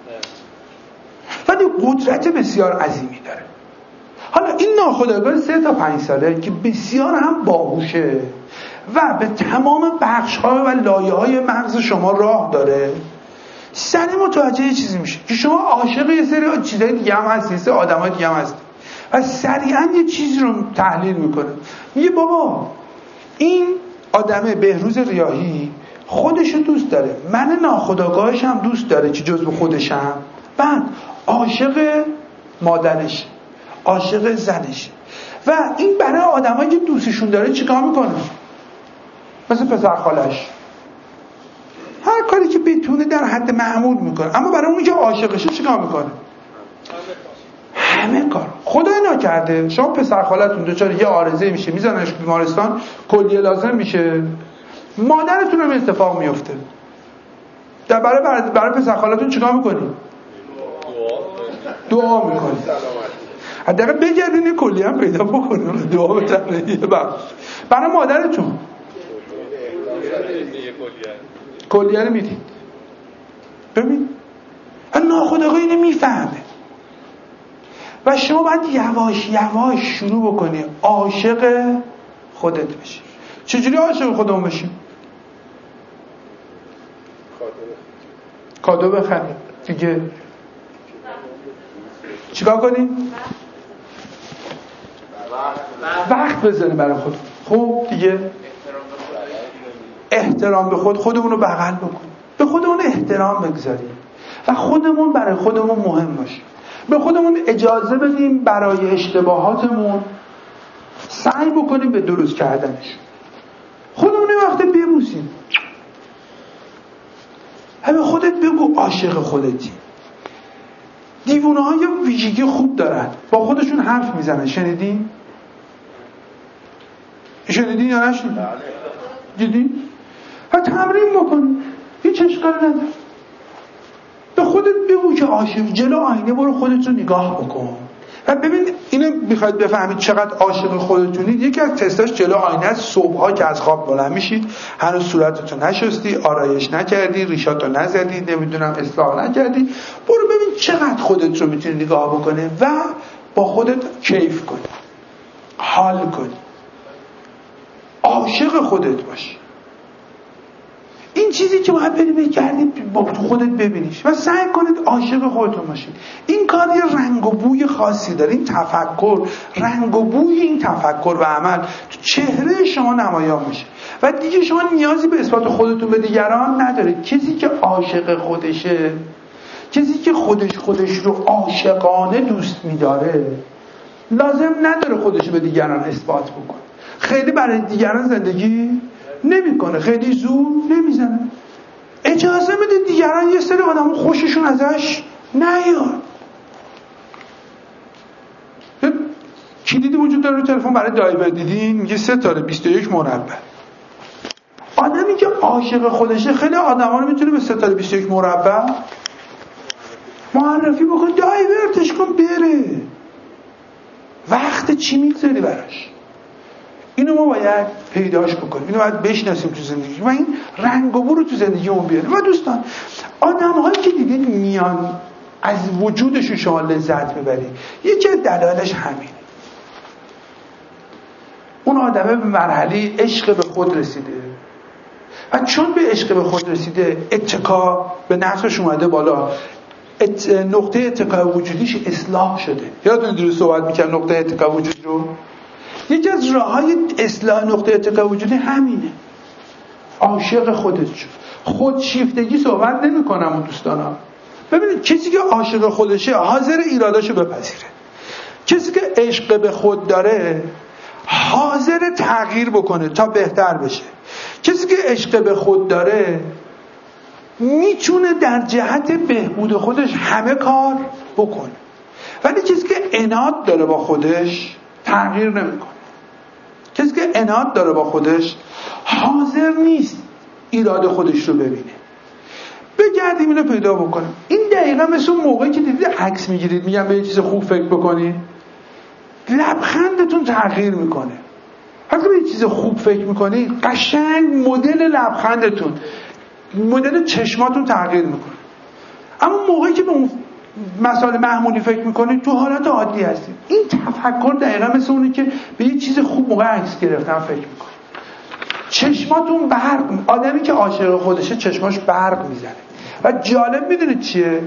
ولی قدرت بسیار عظیمی داره. حالا این ناخودآگاه 3 تا 5 ساله که بسیار هم باهوشه و به تمام بخش‌ها و لایه‌های مغز شما راه داره، سریع متوجه یه چیزی میشه که شما عاشق یه سری چیزای دیگه هم هستی، سری آدمای دیگه هم هستی و سریعا یه چیزی رو تحلیل میکنه. میگه بابا این آدمه بهروز ریاحی خودشو دوست داره، من ناخودآگاهش هم دوست داره که جزو خودشم، بعد عاشق مادرش، عاشق زنش و این برای آدمایی که دوستشون داره چیکار میکنه؟ مثل پسر خالش هر کاری که بتونه در حد معمول میکنه، اما برای اون که عاشقشه چیکار میکنه؟ همه کار. خدای نکرده شما پسر خالتون دچار یه عارضه میشه، میزننش بیمارستان، کلیه لازم میشه، مادرتون هم اتفاق میفته. در برای پسر خالتون چیکار میکنی؟ دعا میکنی. حداقل بگردین این کلیه هم پیدا بکنین، دعا بتونه یه بخش. برای مادرتون کلیه رو میدید. ببین ناخودآگاه اینو میفهمه و شما باید یواش یواش شروع بکنی عاشق خودت بشی. چجوری عاشق خودمون بشیم؟ کادو بخریم دیگه. چیکار کنیم؟ وقت بذاریم برای خود. خب دیگه احترام به خودمون رو بغل بکنیم، به خودمون احترام بگذاریم و خودمون برای خودمون مهم باشیم. به خودمون اجازه بدیم برای اشتباهاتمون سعی بکنیم به درست کردنش. خودمون یه وقت ببوسیم. همه خودت بگو عاشق خودتی. دیوانه‌ها یه ویژگی خوب دارن، با خودشون حرف میزنن. شنیدین یا نشنیدین؟ دیدین؟ و تمرین بکنی، هیچ اشکال نداره. به خودت بگو که عاشق، جلو آینه برو خودت رو نگاه بکن و ببین. اینو میخواید بفهمید چقدر عاشق خودتونید، یکی از تستاش جلو آینه است. صبح‌ها که از خواب بلند میشید هنوز صورتتو نشستی، آرایش نکردی، ریشاتو نزدی، نمیدونم اصلاح نکردی، برو ببین چقدر خودت رو میتونی نگاه بکنه و با خودت کیف کنی، حال کنی، عاشق خودت باشی. این چیزی که باید بری بگردی با تو خودت ببینیش و سعی کنید عاشق خودتون باشید. این کار یه رنگ و بوی خاصی داره. این تفکر، رنگ و بوی این تفکر و عمل تو چهره شما نمایان میشه و دیگه شما نیازی به اثبات خودتون به دیگران نداره. کسی که عاشق خودشه، کسی که خودش رو عاشقانه دوست میداره، لازم نداره خودش به دیگران اثبات بکنه. خیلی برای دیگران زندگی نمیکنه، خیلی زور نمیزنه. اجازه بده دیگران یه سری آدم خوششون ازش نیاد. کلیدی وجود داره رو تلفن برای دایور، دیدین؟ میگه 3 تا 21 مربع. آدمی که عاشق خودشه خیلی آدما رو میتونه به 3 تا 21 مربع معرفی بکن، دایورتش کن بره. وقت چی میگذاری براش؟ اینو ما باید پیداش بکنیم، اینو باید بشناسیم تو زندگی و این رنگ و بو رو تو زندگیمون بیاریم. و دوستان آدم‌هایی که دیدین میان از وجودشون شما لذت میبرید، یکی از دلایلش همینه. اون آدمه به مرحله عشق به خود رسیده و چون به عشق به خود رسیده اتکا به نفسش اومده بالا، نقطه اتکا وجودیش اصلاح شده. یادتون دیروز صحبت می‌کردم نقطه اتکا وجودی رو؟ یکی از راه‌های اصلاح نقطه اتکا وجودی همینه، عاشق خودت شو. خودشیفتگی صحبت نمی‌کنم دوستانا. ببینید کسی که عاشق خودشه حاضر ایراداشو بپذیره. کسی که عشق به خود داره حاضر تغییر بکنه تا بهتر بشه. کسی که عشق به خود داره میتونه در جهت بهبود خودش همه کار بکنه. ولی کسی که عناد داره با خودش تغییر نمیکنه. کسی که عناد داره با خودش حاضر نیست ایراد خودش رو ببینه. بگردیم اینو پیدا بکنیم. این دقیقا مثل اون موقعی که دیدید عکس میگیرید میگم به یه چیز خوب فکر بکنید، لبخندتون تغییر میکنه. وقتی به یه چیز خوب فکر میکنید قشنگ مدل لبخندتون، مدل چشماتون تغییر میکنه. اما موقعی که به اون مسائل معمولی فکر میکنید تو حالت عادی هستید. این تفکر دقیقا مثل اونی که به یه چیز خوب موقع عکس گرفتن فکر میکنید. چشماتون برق، آدمی که عاشق خودشه چشماش برق میزنه. و جالب میدونید چیه؟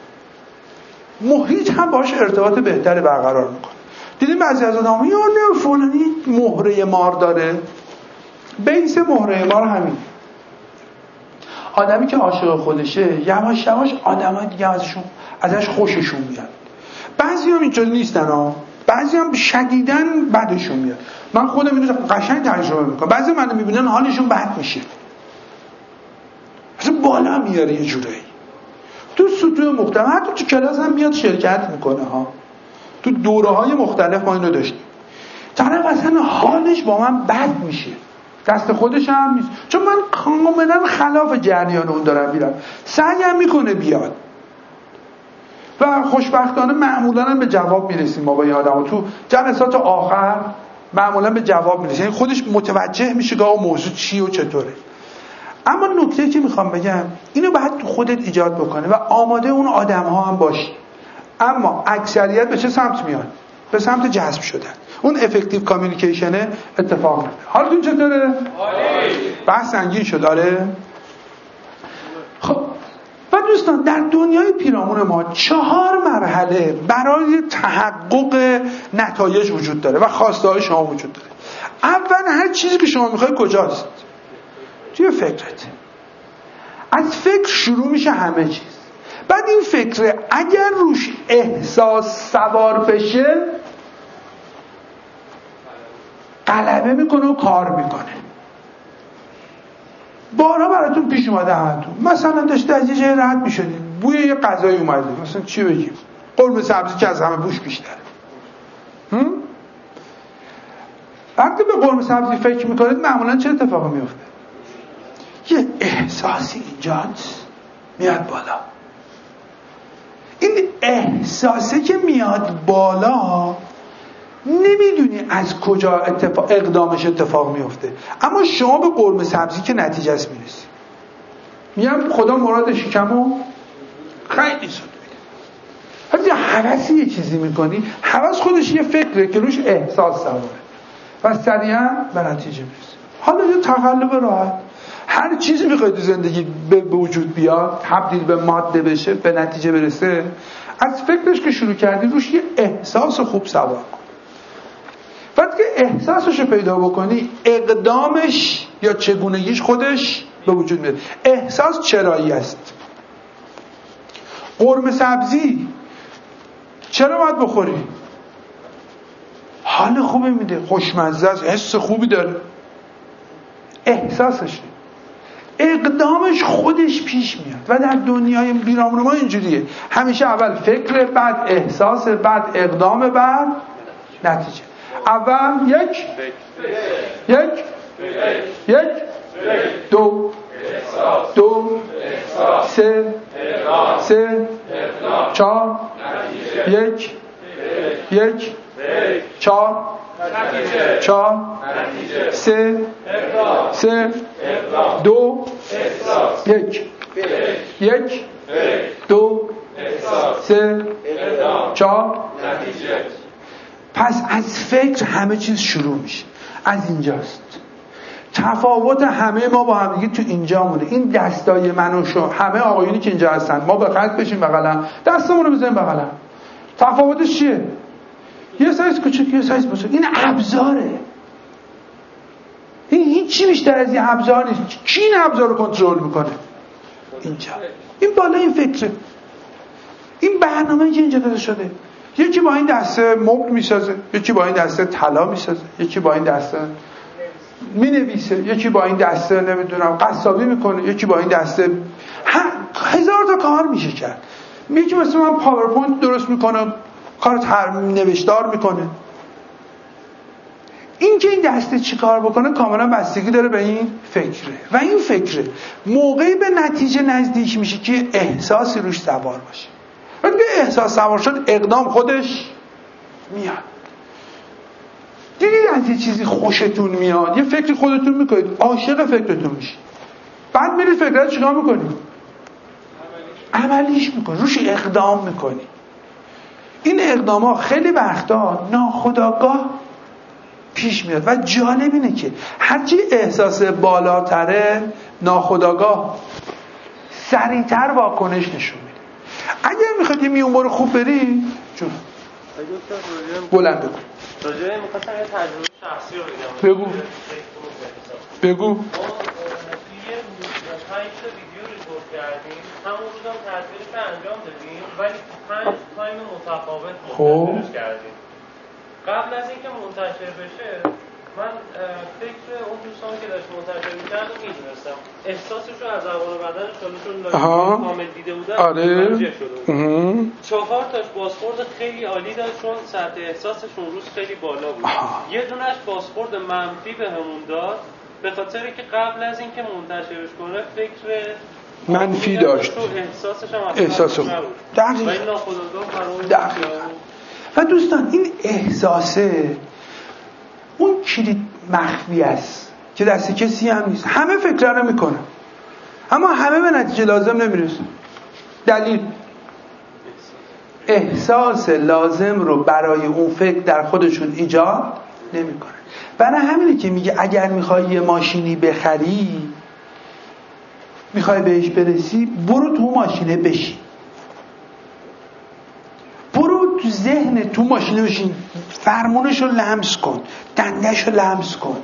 محیط هم باش ارتباط بهتری برقرار میکنه. دیدیم بعضی از آدم یا نه فلانی مهره مار داره. بیس مهره مار همین. آدمی که عاشق خودشه یواش یواش آدمای دیگه ازش خوششون میاد. بعضی هم اینجوری نیستن ها، بعضی هم شدیداً بدشون میاد. من خودم اینو قشنگ تجربه میکنم. بعضی منو میبینن حالشون بد میشه، اصلا بالا میاره یه جورایی. تو سطوح مختلف حتی تو کلاس هم میاد شرکت میکنه ها. تو دوره‌های مختلف ما اینو داشتیم. طرف اصلا حالش با من بد میشه، دست خودش هم نیست، چون من کاملا خلاف جریان اون دارم میرم. سعیم میکنه بیاد و خوشبختانه معمولا هم به جواب میرسیم. ما با این آدم تو جلسات آخر معمولا به جواب میرسیم، یعنی خودش متوجه میشه که موضوع چی و چطوره. اما نکته که میخوام بگم اینو باید تو خودت ایجاد بکنه و آماده اون آدم ها هم باشی. اما اکثریت به چه سمت میاد؟ به سمت جذب شدن. اون افکتیو کامیونیکیشن اتفاق میفته. حالتون چطوره؟ عالی. بحث سنگین شد آره. خب و دوستان در دنیای پیرامون ما 4 مرحله برای تحقق نتایج وجود داره و خواسته های شما وجود داره. اول هر چیزی که شما میخوای کجاست؟ توی فکرت. از فکر شروع میشه همه چیز. بعد این فکر اگر روش احساس سوار بشه غلبه میکنه و کار میکنه. بارها براتون پیش اومده همتون، مثلا داشته از یه جای رد میشدید، بوی یه غذایی اومده، مثلا چی بگیم؟ قرمه سبزی که از همه بوش بیشتره. وقتی به قرمه سبزی فکر میکنید معمولا چه اتفاقی میفته؟ یه احساسی ایجاد میاد بالا. این احساسه که میاد بالا نمیدونی از کجا اقدامش اتفاق میفته، اما شما به قرمه سبزی که نتیجه است میرسی. میگم خدا مراد شکمو خیلی زود میده. وقتی هوسی یه چیزی میکنی، هوس خودش یه فکره که روش احساس سواره و سریعا به نتیجه میرسی. حالا یه تقلب راحت، هر چیزی میخواید تو زندگی به وجود بیاد، تبدیل به ماده بشه، به نتیجه برسه، از فکرش که شروع کردی روش یه احساس خوب سوار کن. وقتی که احساسش رو پیدا بکنی اقدامش یا چگونگیش خودش به وجود میاد. احساس چرایی است. قرمه سبزی چرا باید بخوری؟ حال خوبی میده، خوشمزه است، حس خوبی داره. احساسشه. اقدامش خودش پیش میاد. و در دنیای بیرامون ما اینجوریه، همیشه اول فکر، بعد احساس، بعد اقدام، بعد نتیجه. اول یک دو سه چهار یک چهار سه دو یک دو سه چهار. پس از فکر همه چیز شروع میشه، از اینجاست. تفاوت همه ما با هم دیگه تو اینجا مونه. این دستای من و شما، همه آقایونی که اینجا هستن، ما به خط بشیم بغلم، دستمون رو بزنیم بغلم. تفاوتش چیه؟ یه سایز کوچیک، یه سایز بزرگ. این ابزاره. این هیچی بیشتر از این ابزار نیست. کی این ابزار رو کنترل میکنه؟ اینجا. این بالا این فکره. این برنامه‌ای که اینجا داده شده. یکی با این دسته مبل میسازه، یکی با این دسته طلا میسازه، یکی با این دسته مینویسه، یکی با این دسته نمیدونم قصابی میکنه، یکی با این دسته هزار تا کار میشه کرد. یکی مثل من پاورپوینت درست میکنه، کار نوشتار میکنه. این که این دسته چی کار بکنه کاملا بستگی داره به این فکره. و این فکره موقعی به نتیجه نزدیک میشه که احساسی روش سوار باشه. وقتی احساس سوار شد، اقدام خودش میاد. دیدید از یه چیزی خوشتون میاد، یه فکری خودتون میکنید، عاشق فکرتون میشید، بعد میرید فکرت چیکار میکنید؟ عملیش میکنید، روش اقدام میکنید. این اقدام ها خیلی وقتا ناخودآگاه پیش میاد. و جالب اینه که هرچی احساس بالاتره، ناخودآگاه سریعتر واکنش نشون میده. اگر میخواد یه میونبر خوب بری جون بلند بگو. راجعه میخواستم یه تجربه شخصی رو بگم. بگو. ما توی 5 تا ویدیو ریکورد کردیم، همون روز هم تصویرش رو انجام دادیم، ولی 5 تایم متفاوت منتشرش کردیم. قبل از اینکه منتشر بشه، من فکر اون دوستان که داشت منتشر می‌کرد رو می‌دونستم. احساسش رو از زبان بدنش چون کامل دیده بودم متوجه شده بود. 4 تاش بازخورد خیلی عالی داشت، چون سطح احساسش اون روز خیلی بالا بود. یه دونش بازخورد منفی بهمون داد، به خاطری که قبل از اینکه منتشرش کنه فکر منفی داشت. احساسش هم احساسش نبود. دقیقاً. و این ناخودآگاه و دوستان این احساسه اون کلید مخفی است که دست کسی هم نیست. همه فکر رو میکنن اما همه به نتیجه لازم نمیرسن. دلیل احساس لازم رو برای اون فکر در خودشون ایجاد نمیکنن. برای همینه که میگه اگر میخوای یه ماشینی بخری، میخوای بهش برسی، برو تو ماشینه بشین، برو تو ذهن تو ماشینه بشین، فرمونش رو لمس کن، دندش رو لمس کن،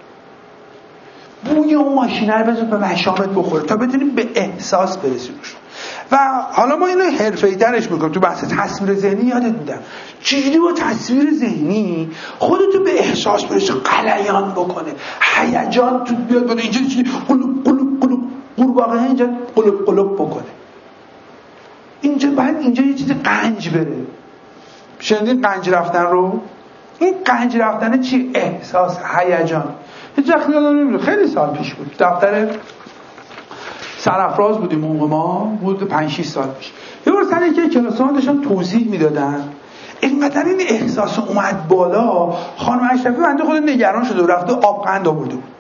بوی اون ماشینه رو بذار به مشامت بخوره تا بتونیم به احساس برسیم. و حالا ما اینو حرفه‌ای ترش میکنم. تو بحث تصویر ذهنی یادت میدم چجوری با تصویر ذهنی خودتو به احساس برسه، غلیان بکنه، هیجان تو بیاد بالا، اینجا قلوب قلوب قلوب قورباغه اینجا قلوب قلوب بکنه. اینجا بعد اینجا یه چیز قنج بره. شنیدین قنج رفتن رو؟ این قنج رفتن چی؟ احساس، هیجان. هیچ وقت یادم نمیاد، خیلی سال پیش بود، دفتر سرافراز بودیم موقع ما، بود 5-6 سال پیش. یه بار سر یکی کلاس‌ها داشتن توضیح میدادن، اینقدر این احساس اومد بالا، خانم اشرفی بنده خود نگران شده و رفته آب قند آورده بود.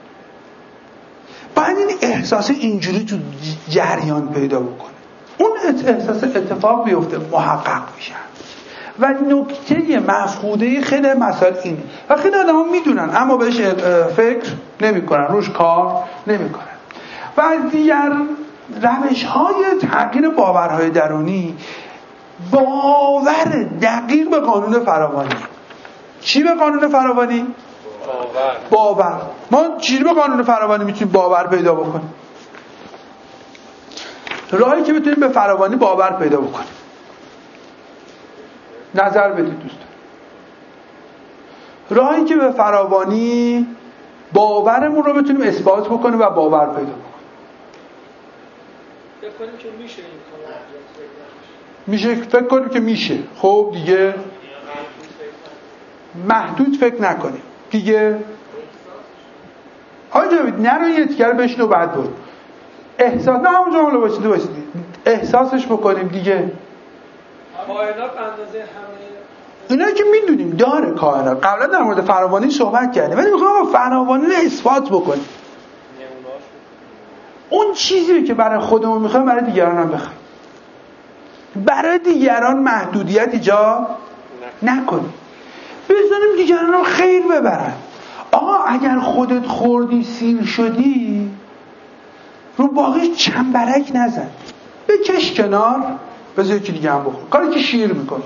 بعد این احساس اینجوری تو جریان پیدا بکنه، اون احساس اتفاق بیفته، محقق میشن. و نکته مفقوده خیلی مسائل اینه و خیلی آدم میدونن اما بهش فکر نمی کنن، روش کار نمی کنن. و از دیگر روش های تغییر باورهای درونی، باور دقیق به قانون فراوانی. چی به قانون فراوانی؟ باور. ما چی به قانون فراوانی میتونیم باور پیدا بکنیم؟ راهی که بتونیم به فراوانی باور پیدا بکنیم، نظر بدید دوستان. راهی که به فراوانی باورمون رو بتونیم اثبات بکنیم و باور پیدا بکنیم. فکر کنیم که میشه این کار میشه فکر کنیم که میشه. خب دیگه محدود فکر نکنیم دیگه. آقا جاوید نرو یه تیکر بشنو بعد بود احساس نه همونجا حالا باشید احساسش بکنیم دیگه. کائنات اندازه همه اینا که میدونیم داره کائنات. قبلا در مورد فراوانی صحبت کردیم ولی میخوام فراوانی رو اثبات بکنیم. اون چیزی که برای خودمون میخوایم برای دیگران هم بخوایم. برای دیگران محدودیت ایجاد نکنیم. بذاریم دیگران هم خیر ببرن. آقا اگر خودت خوردی سیر شدی رو باقیش چنبرک نزن، بکش کنار، بذار یکی دیگه هم بخور. کاری که شیر میکنه.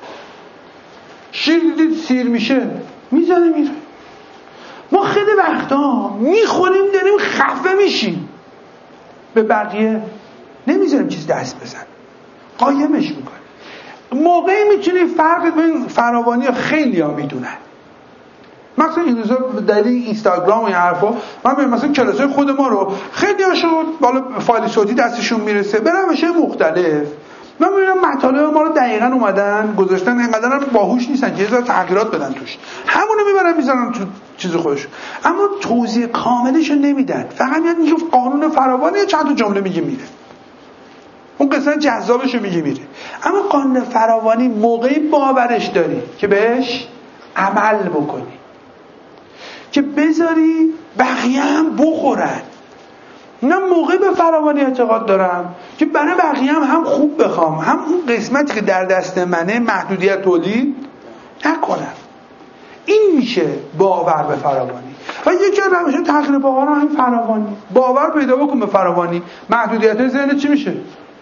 شیر دیدید سیر میشه میزنه میره. ما خیلی وقتا میخوریم داریم خفه میشیم، به بقیه نمیذاریم چیز دست بزن، قایمش میکنه. موقعی میتونی فرق بین فراوانی ها خیلی ها میدونن. مثلا این روزا دلیل اینستاگرام و این حرفا من مثلا کلاسای خود ما رو خیلی هاشون بالا فایل صوتی دستشون میرسه به روش‌های مختلف. من میبینم مطالب ما رو دقیقاً اومدن گذاشتن، اینقدر هم باهوش نیستن که یه ذره تغییرات بدن توش، همونو میبرن میذارن تو چیز خودشون، اما توضیح کاملش رو نمیدن. فقط میاد میگه قانون فراوانی چند تا جمله میگه میره، اون قصه جذابش رو میگه میره. اما قانون فراوانی موقعی باورش داری که بهش عمل بکنی، که بذاری بقیه هم بخورن. من موقعی به فراوانی اعتقاد دارم که برای بقیه هم خوب بخوام، هم اون قسمتی که در دست منه محدودیت تولید نکنم. این میشه باور به فراوانی. و یکی از روش تغییر باور هم فراوانی. باور پیدا بکن به فراوانی، محدودیت ذهن چی میشه؟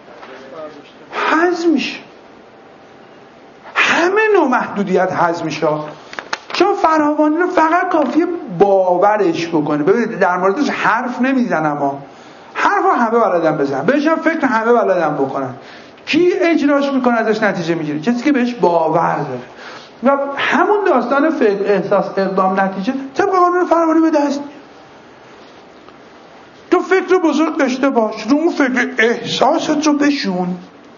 حذف میشه. همه نوع محدودیت حذف میشه. چون فراوانی رو فقط کافیه باورش بکنه. ببینید در موردش حرف نمیزنم ها، حرف همه بلدن بزنن، بهش هم فکر همه بلدن بکنن. کی اجراش میکنه ازش نتیجه میگیره؟ کسی که بهش باور داره. و همون داستان فکر، احساس، اقدام، نتیجه طبق قانون فراوانی به دست میاد. تو فکر رو بزرگ داشته باش، رو اون فکر احساست رو بشون.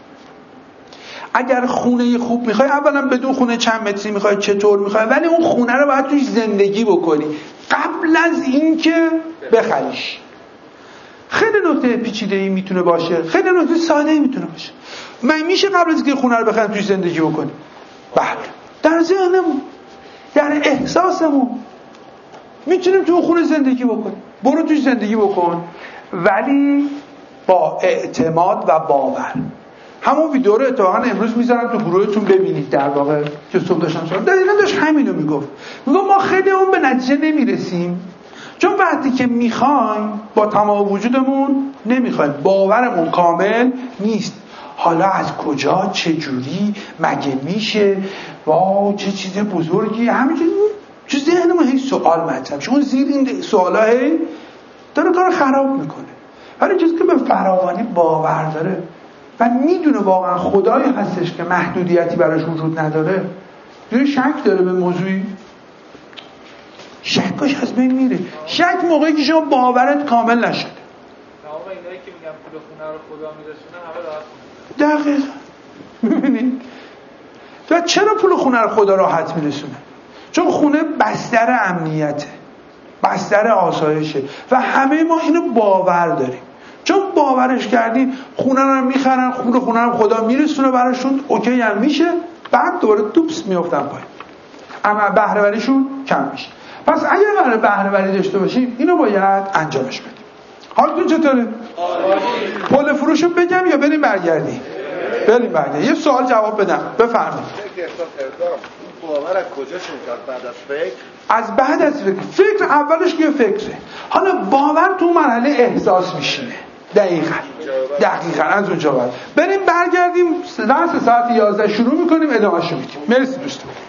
اگر خونه خوب میخوای، اولا بدون خونه چند متری میخوای، چطور میخوای، ولی اون خونه رو باید توش زندگی بکنی قبل از اینکه بخریش. خیلی نکته پیچیده‌ای میتونه باشه، خیلی نکته ساده‌ای میتونه باشه. من میشه قبل از اینکه خونه رو بخریم توش زندگی بکنی؟ بله، در ذهنمون، در احساسمون میتونیم تو خونه زندگی بکنیم. برو توش زندگی بکن، ولی با اعتماد و باور. همون ویدیو رو اتفاقا امروز میذارم تو گروهتون ببینید. در واقع که صبح داشتم دقیقاً داشت همینو میگفت ما خیلی اون به نتیجه نمیرسیم چون وقتی که میخوایم با تمام وجودمون نمیخوایم، باورمون کامل نیست. حالا از کجا، چه جوری، مگه میشه، واو چه چیز بزرگی، همینجوری تو ذهنمون هی سوال مطرح میشه. اون زیر این سوالا هی داره کار خراب میکنه. ولی کسی که به فراوانی باور داره و میدونه واقعا خدایی هستش که محدودیتی براش وجود نداره، یه شک داره به موضوعی، شکش از بین میره. شک موقعی که شما باورت کامل نشده. آقا اینایی که میگن پول خونه رو خدا میرسونه همه راحت دقیقاً. میبینید؟ و چرا پول خونه رو خدا راحت میرسونه؟ چون خونه بستر امنیته، بستر آسایشه و همه ما اینو باور داریم. چون باورش کردیم خونه رو میخرن، خونه رو خدا میرسونه براشون، اوکی هم میشه، بعد دوباره دوبس میافتن پایین، اما بهره وریشون کم میشه. پس اگر قرار بهره وری داشته باشیم اینو باید انجامش بدیم. حالتون چطوره؟ پول فروش رو بگم یا بریم برگردیم؟ بریم برگردیم. یه سوال جواب بدم، بفرمایید. باور از کجا شد؟ بعد از فکر؟ از بعد از فکر اولش که فکره. حالا باور تو مرحله احساس میشینه. دقیقاً از اونجا بعد بریم برگردیم. درس ساعت 11 شروع میکنیم، ادامه‌شو میدیم. مرسی دوستان.